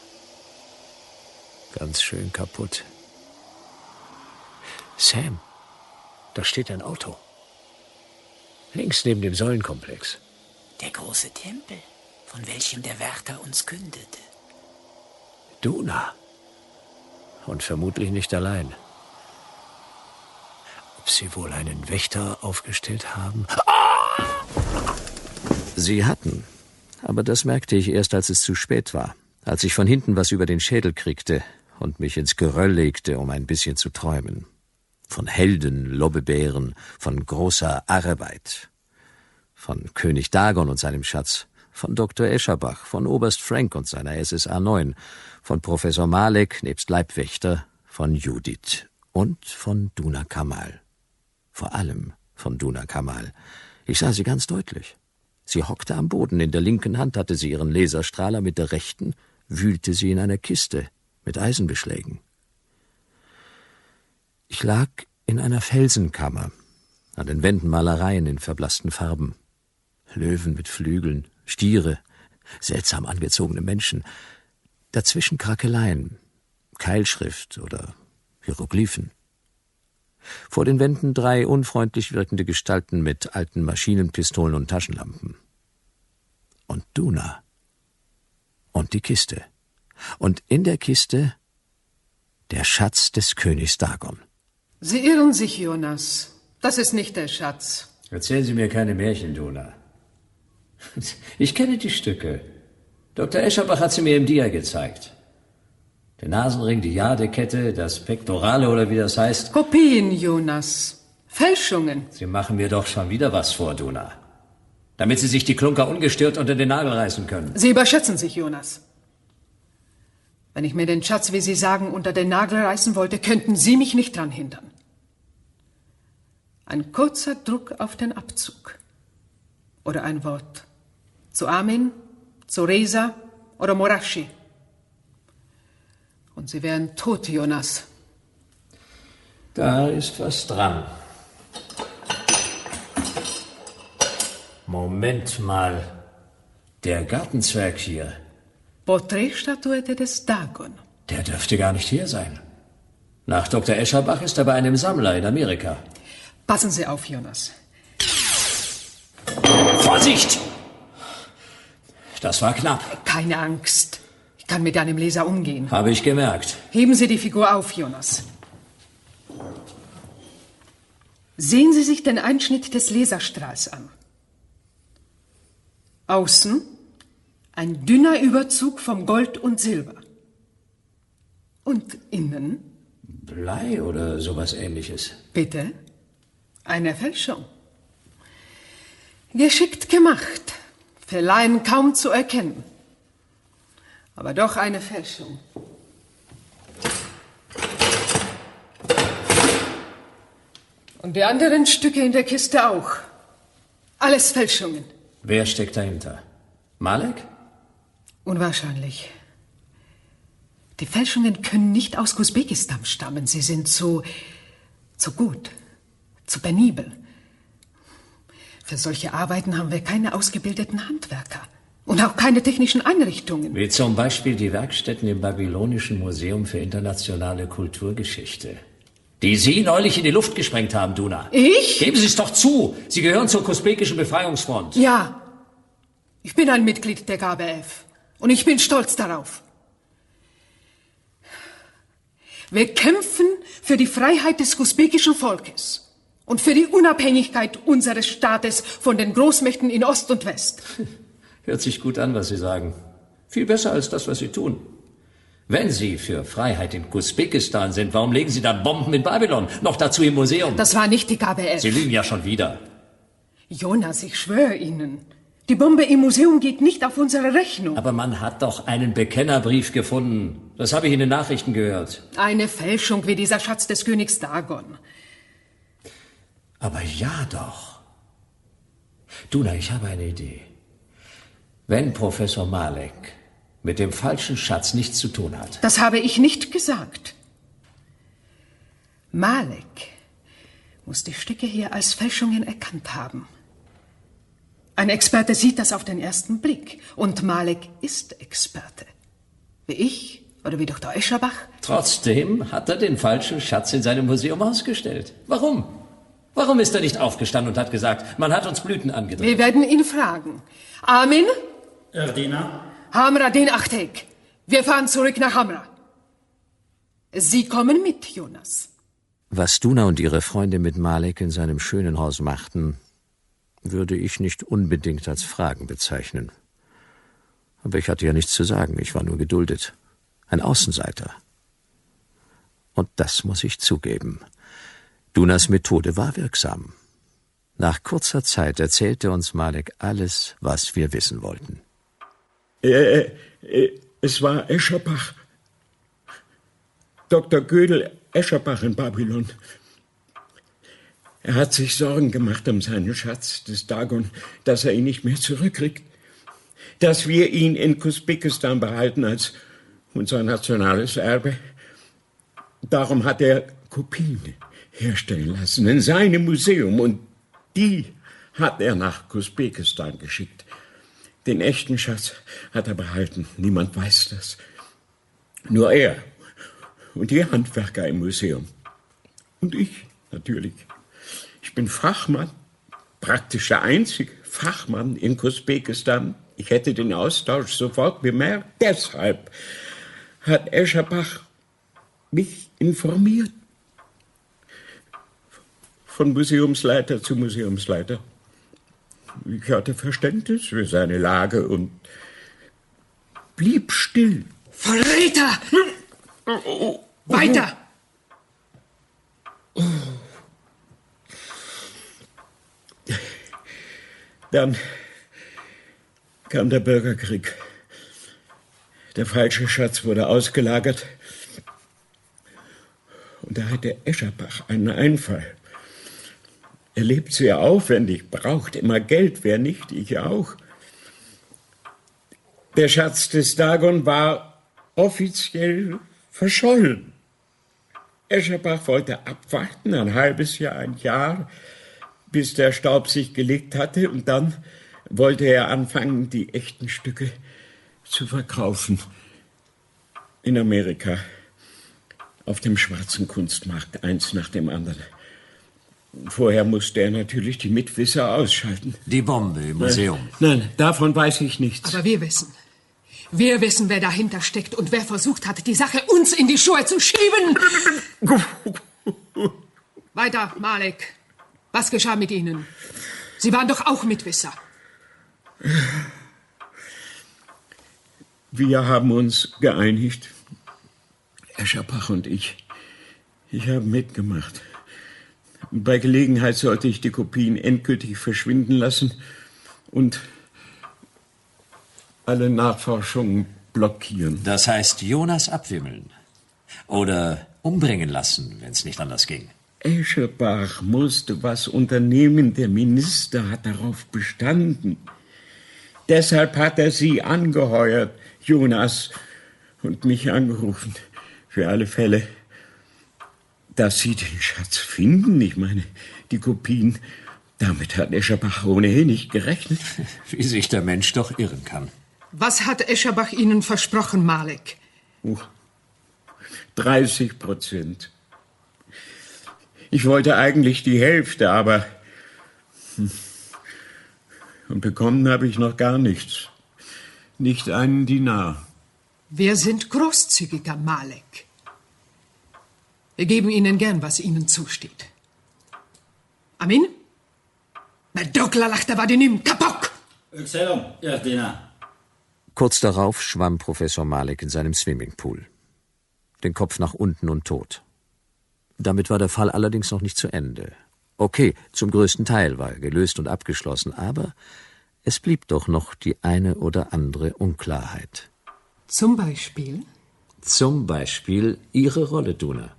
Ganz schön kaputt. Sam, da steht ein Auto. Links neben dem Säulenkomplex. Der große Tempel, von welchem der Wärter uns kündete. Duna. Und vermutlich nicht allein. Ob sie wohl einen Wächter aufgestellt haben? Ah! Sie hatten. Aber das merkte ich erst, als es zu spät war. Als ich von hinten was über den Schädel kriegte und mich ins Geröll legte, um ein bisschen zu träumen. Von Helden, Lobbebären, von großer Arbeit. Von König Dagon und seinem Schatz. Von Doktor Escherbach, von Oberst Frank und seiner S S A neun. Von Professor Malek nebst Leibwächter. Von Judith. Und von Duna Kamal. Vor allem von Duna Kamal. Ich sah sie ganz deutlich. Sie hockte am Boden, in der linken Hand hatte sie ihren Laserstrahler, mit der rechten wühlte sie in einer Kiste mit Eisenbeschlägen. Ich lag in einer Felsenkammer, an den Wänden Malereien in verblassten Farben. Löwen mit Flügeln, Stiere, seltsam angezogene Menschen, dazwischen Krakeleien, Keilschrift oder Hieroglyphen. Vor den Wänden drei unfreundlich wirkende Gestalten mit alten Maschinenpistolen und Taschenlampen. Und Duna. Und die Kiste. Und in der Kiste der Schatz des Königs Dagon. Sie irren sich, Jonas. Das ist nicht der Schatz. Erzählen Sie mir keine Märchen, Duna. Ich kenne die Stücke. Doktor Escherbach hat sie mir im Dia gezeigt. Der Nasenring, die Jadekette, das Pektorale oder wie das heißt. Kopien, Jonas. Fälschungen. Sie machen mir doch schon wieder was vor, Duna. Damit Sie sich die Klunker ungestört unter den Nagel reißen können. Sie überschätzen sich, Jonas. Wenn ich mir den Schatz, wie Sie sagen, unter den Nagel reißen wollte, könnten Sie mich nicht daran hindern. Ein kurzer Druck auf den Abzug. Oder ein Wort. Zu Amin, zu Reza oder Morashi. Und Sie wären tot, Jonas. Da ist was dran. Moment mal. Der Gartenzwerg hier. Porträtstatuette des Dagon. Der dürfte gar nicht hier sein. Nach Doktor Escherbach ist er bei einem Sammler in Amerika. Passen Sie auf, Jonas. Vorsicht! Das war knapp. Keine Angst. Ich kann mit einem Leser umgehen. Habe ich gemerkt. Heben Sie die Figur auf, Jonas. Sehen Sie sich den Einschnitt des Laserstrahls an. Außen ein dünner Überzug von Gold und Silber. Und innen? Blei oder sowas Ähnliches. Bitte? Eine Fälschung. Geschickt gemacht. Für Laien kaum zu erkennen. Aber doch eine Fälschung. Und die anderen Stücke in der Kiste auch. Alles Fälschungen. Wer steckt dahinter? Malek? Unwahrscheinlich. Die Fälschungen können nicht aus Usbekistan stammen. Sie sind zu, zu gut, zu penibel. Für solche Arbeiten haben wir keine ausgebildeten Handwerker und auch keine technischen Einrichtungen. Wie zum Beispiel die Werkstätten im Babylonischen Museum für internationale Kulturgeschichte, die Sie neulich in die Luft gesprengt haben, Duna. Ich? Geben Sie es doch zu. Sie gehören zur Usbekischen Befreiungsfront. Ja, ich bin ein Mitglied der K B F und ich bin stolz darauf. Wir kämpfen für die Freiheit des usbekischen Volkes und für die Unabhängigkeit unseres Staates von den Großmächten in Ost und West. Hört sich gut an, was Sie sagen. Viel besser als das, was Sie tun. Wenn Sie für Freiheit in Usbekistan sind, warum legen Sie dann Bomben in Babylon? Noch dazu im Museum. Das war nicht die K B F. Sie lügen ja schon wieder. Jonas, ich schwöre Ihnen, die Bombe im Museum geht nicht auf unsere Rechnung. Aber man hat doch einen Bekennerbrief gefunden. Das habe ich in den Nachrichten gehört. Eine Fälschung wie dieser Schatz des Königs Dagon. Aber ja doch. Duna, ich habe eine Idee. Wenn Professor Malek mit dem falschen Schatz nichts zu tun hat. Das habe ich nicht gesagt. Malek muss die Stücke hier als Fälschungen erkannt haben. Ein Experte sieht das auf den ersten Blick. Und Malek ist Experte. Wie ich oder wie Doktor Escherbach. Trotzdem hat er den falschen Schatz in seinem Museum ausgestellt. Warum? Warum ist er nicht aufgestanden und hat gesagt, man hat uns Blüten angedreht? Wir werden ihn fragen. Amin? Erdina? Hamra den Achtek. Wir fahren zurück nach Hamra. Sie kommen mit, Jonas. Was Duna und ihre Freunde mit Malek in seinem schönen Haus machten, würde ich nicht unbedingt als Fragen bezeichnen. Aber ich hatte ja nichts zu sagen, ich war nur geduldet. Ein Außenseiter. Und das muss ich zugeben. Dunas Methode war wirksam. Nach kurzer Zeit erzählte uns Malek alles, was wir wissen wollten. Äh, äh, es war Escherbach. Doktor Gödel Escherbach in Babylon. Er hat sich Sorgen gemacht um seinen Schatz des Dagon, dass er ihn nicht mehr zurückkriegt. Dass wir ihn in Usbekistan behalten als unser nationales Erbe. Darum hat er Kopien herstellen lassen in seinem Museum und die hat er nach Usbekistan geschickt. Den echten Schatz hat er behalten. Niemand weiß das. Nur er und die Handwerker im Museum. Und ich, natürlich. Ich bin Fachmann, praktisch der einzige Fachmann in Usbekistan. Ich hätte den Austausch sofort bemerkt. Deshalb hat Escherbach mich informiert. Von Museumsleiter zu Museumsleiter. Ich hatte Verständnis für seine Lage und blieb still. Verräter! Weiter! Dann kam der Bürgerkrieg. Der falsche Schatz wurde ausgelagert. Und da hatte Escherbach einen Einfall. Er lebt sehr aufwendig, braucht immer Geld, wer nicht, ich auch. Der Schatz des Dagon war offiziell verschollen. Escherbach wollte abwarten, ein halbes Jahr, ein Jahr, bis der Staub sich gelegt hatte, und dann wollte er anfangen, die echten Stücke zu verkaufen. In Amerika, auf dem schwarzen Kunstmarkt, eins nach dem anderen. Vorher musste er natürlich die Mitwisser ausschalten. Die Bombe im Museum. Nein, nein, davon weiß ich nichts. Aber wir wissen. Wir wissen, wer dahinter steckt und wer versucht hat, die Sache uns in die Schuhe zu schieben. Weiter, Malek. Was geschah mit Ihnen? Sie waren doch auch Mitwisser. Wir haben uns geeinigt. Escherbach und ich. Ich habe mitgemacht. Bei Gelegenheit sollte ich die Kopien endgültig verschwinden lassen und alle Nachforschungen blockieren. Das heißt, Jonas abwimmeln. Oder umbringen lassen, wenn es nicht anders ging. Escherbach musste was unternehmen. Der Minister hat darauf bestanden. Deshalb hat er Sie angeheuert, Jonas, und mich angerufen. Für alle Fälle, dass Sie den Schatz finden. Ich meine, die Kopien, damit hat Escherbach ohnehin nicht gerechnet. Wie sich der Mensch doch irren kann. Was hat Escherbach Ihnen versprochen, Malek? Uh, dreißig Prozent. Ich wollte eigentlich die Hälfte, aber... Hm, und bekommen habe ich noch gar nichts. Nicht einen Dinar. Wir sind großzügiger, Malek. Wir geben Ihnen gern, was Ihnen zusteht. Amin? Kurz darauf schwamm Professor Malek in seinem Swimmingpool. Den Kopf nach unten und tot. Damit war der Fall allerdings noch nicht zu Ende. Okay, zum größten Teil war er gelöst und abgeschlossen, aber es blieb doch noch die eine oder andere Unklarheit. Zum Beispiel? Zum Beispiel Ihre Rolle, Duna.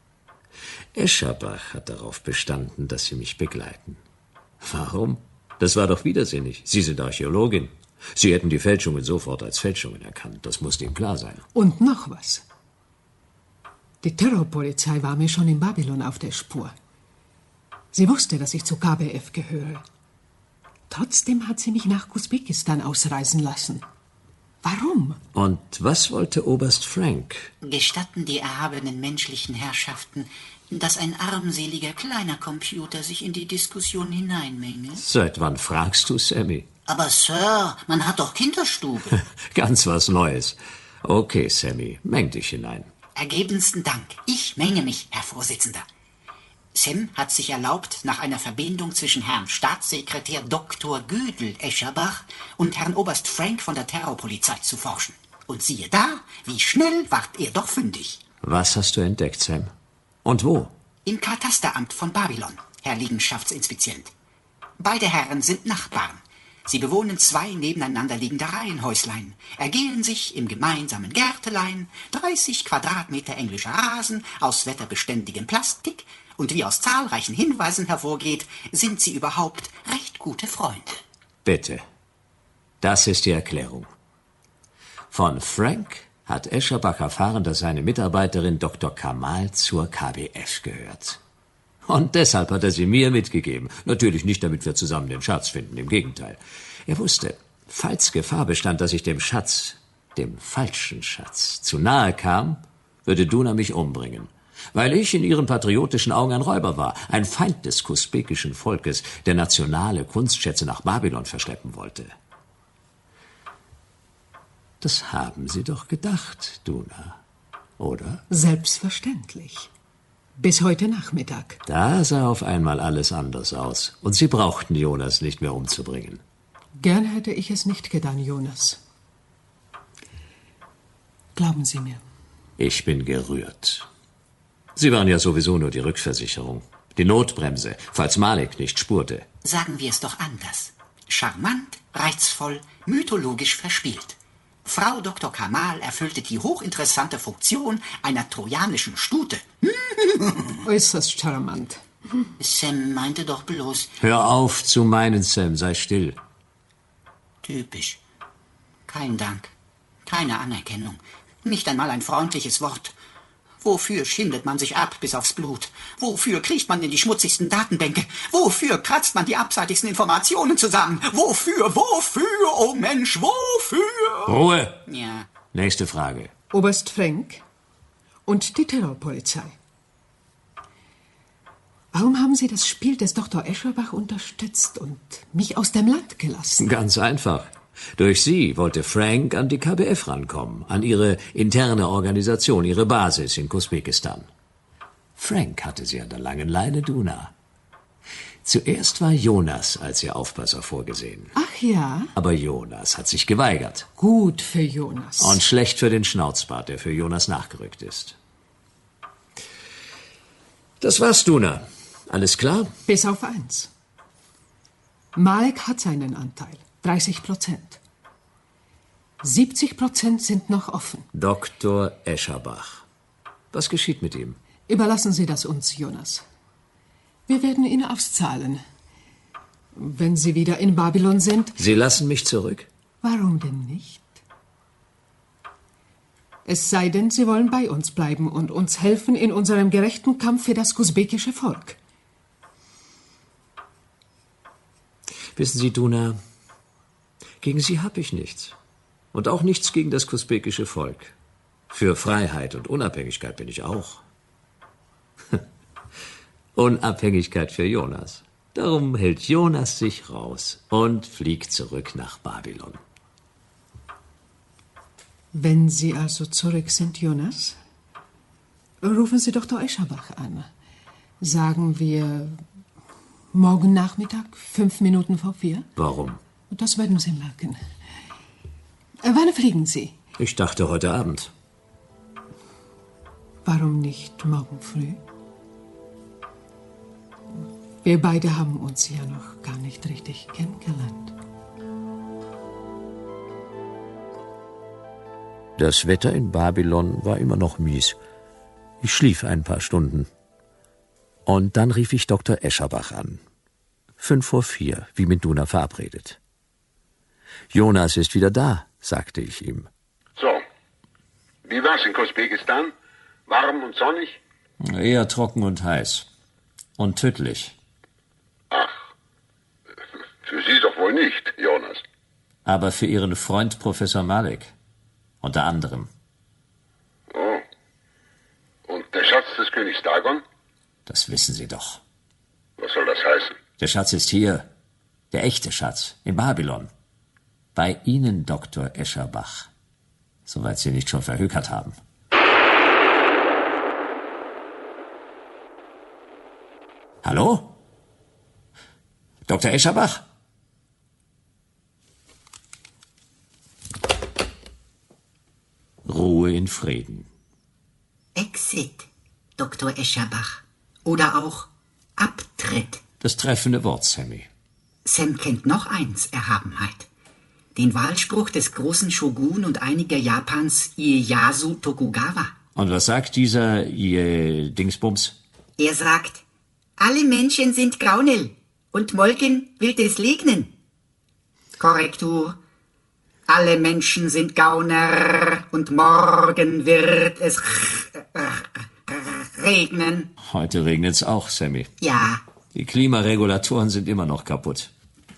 Escherbach hat darauf bestanden, dass Sie mich begleiten. Warum? Das war doch widersinnig. Sie sind Archäologin. Sie hätten die Fälschungen sofort als Fälschungen erkannt. Das musste ihm klar sein. Und noch was. Die Terrorpolizei war mir schon in Babylon auf der Spur. Sie wusste, dass ich zu K B F gehöre. Trotzdem hat sie mich nach Usbekistan ausreisen lassen. Warum? Und was wollte Oberst Frank? Gestatten die erhabenen menschlichen Herrschaften, dass ein armseliger kleiner Computer sich in die Diskussion hineinmenge? Seit wann fragst du, Sammy? Aber Sir, man hat doch Kinderstube. Ganz was Neues. Okay, Sammy, meng dich hinein. Ergebensten Dank. Ich menge mich, Herr Vorsitzender. Sam hat sich erlaubt, nach einer Verbindung zwischen Herrn Staatssekretär Doktor Gödel Escherbach und Herrn Oberst Frank von der Terrorpolizei zu forschen. Und siehe da, wie schnell ward er doch fündig. Was hast du entdeckt, Sam? Und wo? Im Katasteramt von Babylon, Herr Liegenschaftsinspizient. Beide Herren sind Nachbarn. Sie bewohnen zwei nebeneinander liegende Reihenhäuslein, ergehen sich im gemeinsamen Gärtelein, dreißig Quadratmeter englischer Rasen aus wetterbeständigem Plastik, und wie aus zahlreichen Hinweisen hervorgeht, sind sie überhaupt recht gute Freunde. Bitte. Das ist die Erklärung. Von Frank hat Escherbach erfahren, dass seine Mitarbeiterin Doktor Kamal zur K B F gehört. Und deshalb hat er sie mir mitgegeben. Natürlich nicht, damit wir zusammen den Schatz finden, im Gegenteil. Er wusste, falls Gefahr bestand, dass ich dem Schatz, dem falschen Schatz, zu nahe kam, würde Duna mich umbringen. Weil ich in ihren patriotischen Augen ein Räuber war, ein Feind des usbekischen Volkes, der nationale Kunstschätze nach Babylon verschleppen wollte. Das haben Sie doch gedacht, Duna, oder? Selbstverständlich. Bis heute Nachmittag. Da sah auf einmal alles anders aus. Und Sie brauchten Jonas nicht mehr umzubringen. Gern hätte ich es nicht getan, Jonas. Glauben Sie mir. Ich bin gerührt. Sie waren ja sowieso nur die Rückversicherung. Die Notbremse, falls Malek nicht spurte. Sagen wir es doch anders. Charmant, reizvoll, mythologisch verspielt. Frau Doktor Kamal erfüllte die hochinteressante Funktion einer trojanischen Stute. Äußerst charmant. Sam meinte doch bloß... Hör auf zu meinen, Sam, sei still. Typisch. Kein Dank. Keine Anerkennung. Nicht einmal ein freundliches Wort. Wofür schindet man sich ab bis aufs Blut? Wofür kriecht man in die schmutzigsten Datenbänke? Wofür kratzt man die abseitigsten Informationen zusammen? Wofür, wofür, oh Mensch, wofür? Ruhe! Ja. Nächste Frage. Oberst Frank und die Terrorpolizei. Warum haben Sie das Spiel des Doktor Escherbach unterstützt und mich aus dem Land gelassen? Ganz einfach. Durch Sie wollte Frank an die K B F rankommen, an ihre interne Organisation, ihre Basis in Usbekistan. Frank hatte sie an der langen Leine, Duna. Zuerst war Jonas als ihr Aufpasser vorgesehen. Ach ja? Aber Jonas hat sich geweigert. Gut für Jonas. Und schlecht für den Schnauzbart, der für Jonas nachgerückt ist. Das war's, Duna. Alles klar? Bis auf eins. Malek hat seinen Anteil. dreißig Prozent. siebzig Prozent sind noch offen. Doktor Escherbach. Was geschieht mit ihm? Überlassen Sie das uns, Jonas. Wir werden ihn auszahlen. Wenn Sie wieder in Babylon sind... Sie lassen mich zurück? Warum denn nicht? Es sei denn, Sie wollen bei uns bleiben und uns helfen in unserem gerechten Kampf für das usbekische Volk. Wissen Sie, Duna, gegen Sie habe ich nichts. Und auch nichts gegen das usbekische Volk. Für Freiheit und Unabhängigkeit bin ich auch. Unabhängigkeit für Jonas. Darum hält Jonas sich raus und fliegt zurück nach Babylon. Wenn Sie also zurück sind, Jonas, rufen Sie Doktor Escherbach an. Sagen wir morgen Nachmittag, fünf Minuten vor vier? Warum? Das werden Sie merken. Wann fliegen Sie? Ich dachte heute Abend. Warum nicht morgen früh? Wir beide haben uns ja noch gar nicht richtig kennengelernt. Das Wetter in Babylon war immer noch mies. Ich schlief ein paar Stunden. Und dann rief ich Doktor Escherbach an. Fünf vor vier, wie mit Duna verabredet. Jonas ist wieder da, sagte ich ihm. So. Wie war's in Usbekistan? Warm und sonnig? Eher trocken und heiß. Und tödlich. Ach, für Sie doch wohl nicht, Jonas. Aber für Ihren Freund Professor Malek. Unter anderem. Oh. Und der Schatz des Königs Dagon? Das wissen Sie doch. Was soll das heißen? Der Schatz ist hier. Der echte Schatz. In Babylon. Bei Ihnen, Doktor Escherbach. Soweit Sie nicht schon verhökert haben. Hallo? Doktor Escherbach? Ruhe in Frieden. Exit, Doktor Escherbach. Oder auch Abtritt. Das treffende Wort, Sammy. Sam kennt noch eins, Erhabenheit. Den Wahlspruch des großen Shogun und einiger Japans Ieyasu Tokugawa. Und was sagt dieser Ie Dingsbums? Er sagt, alle Menschen sind Graunel und morgen wird es regnen. Korrektur. Alle Menschen sind Gauner und morgen wird es regnen. Heute regnet's auch, Sammy. Ja. Die Klimaregulatoren sind immer noch kaputt.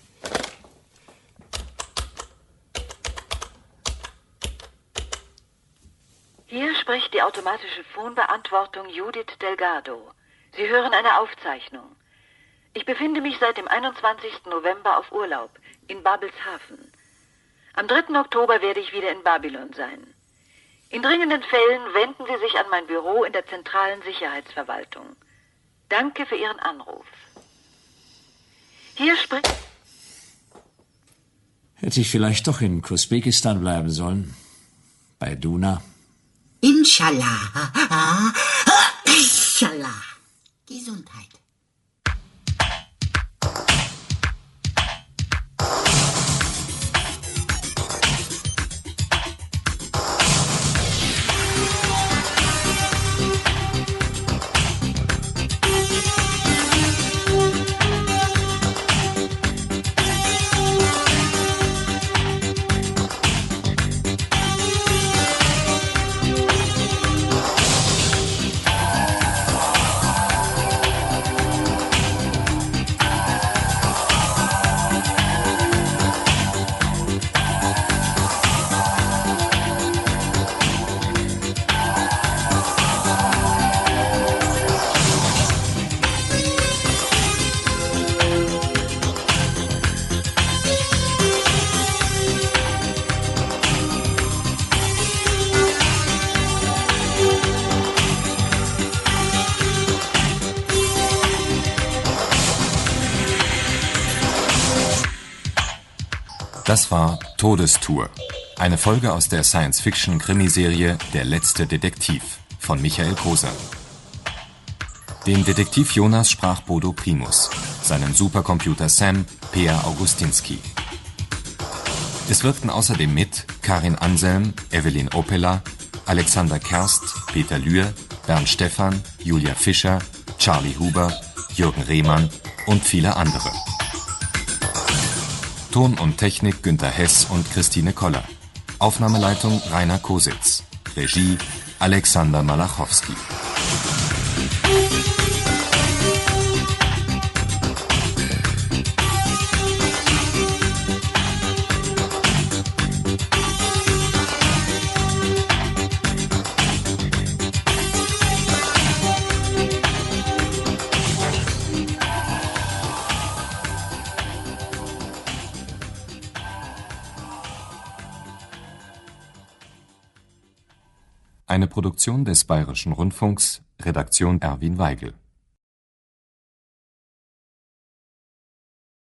Hier spricht die automatische Phonbeantwortung Judith Delgado. Sie hören eine Aufzeichnung. Ich befinde mich seit dem einundzwanzigsten November auf Urlaub in Babelshafen. Am dritten Oktober werde ich wieder in Babylon sein. In dringenden Fällen wenden Sie sich an mein Büro in der zentralen Sicherheitsverwaltung. Danke für Ihren Anruf. Hier spricht... Hätte ich vielleicht doch in Usbekistan bleiben sollen. Bei Duna. Inshallah. Inshallah. Gesundheit. Das war Todestour, eine Folge aus der Science-Fiction-Krimiserie Der letzte Detektiv von Michael Koser. Den Detektiv Jonas sprach Bodo Primus, seinen Supercomputer Sam Peer Augustinski. Es wirkten außerdem mit Karin Anselm, Evelyn Opela, Alexander Kerst, Peter Lühr, Bernd Stephan, Julia Fischer, Charlie Huber, Jürgen Rehmann und viele andere. Ton und Technik Günter Hess und Christine Koller. Aufnahmeleitung Rainer Kositz. Regie Alexander Malachowski. Eine Produktion des Bayerischen Rundfunks, Redaktion Erwin Weigel.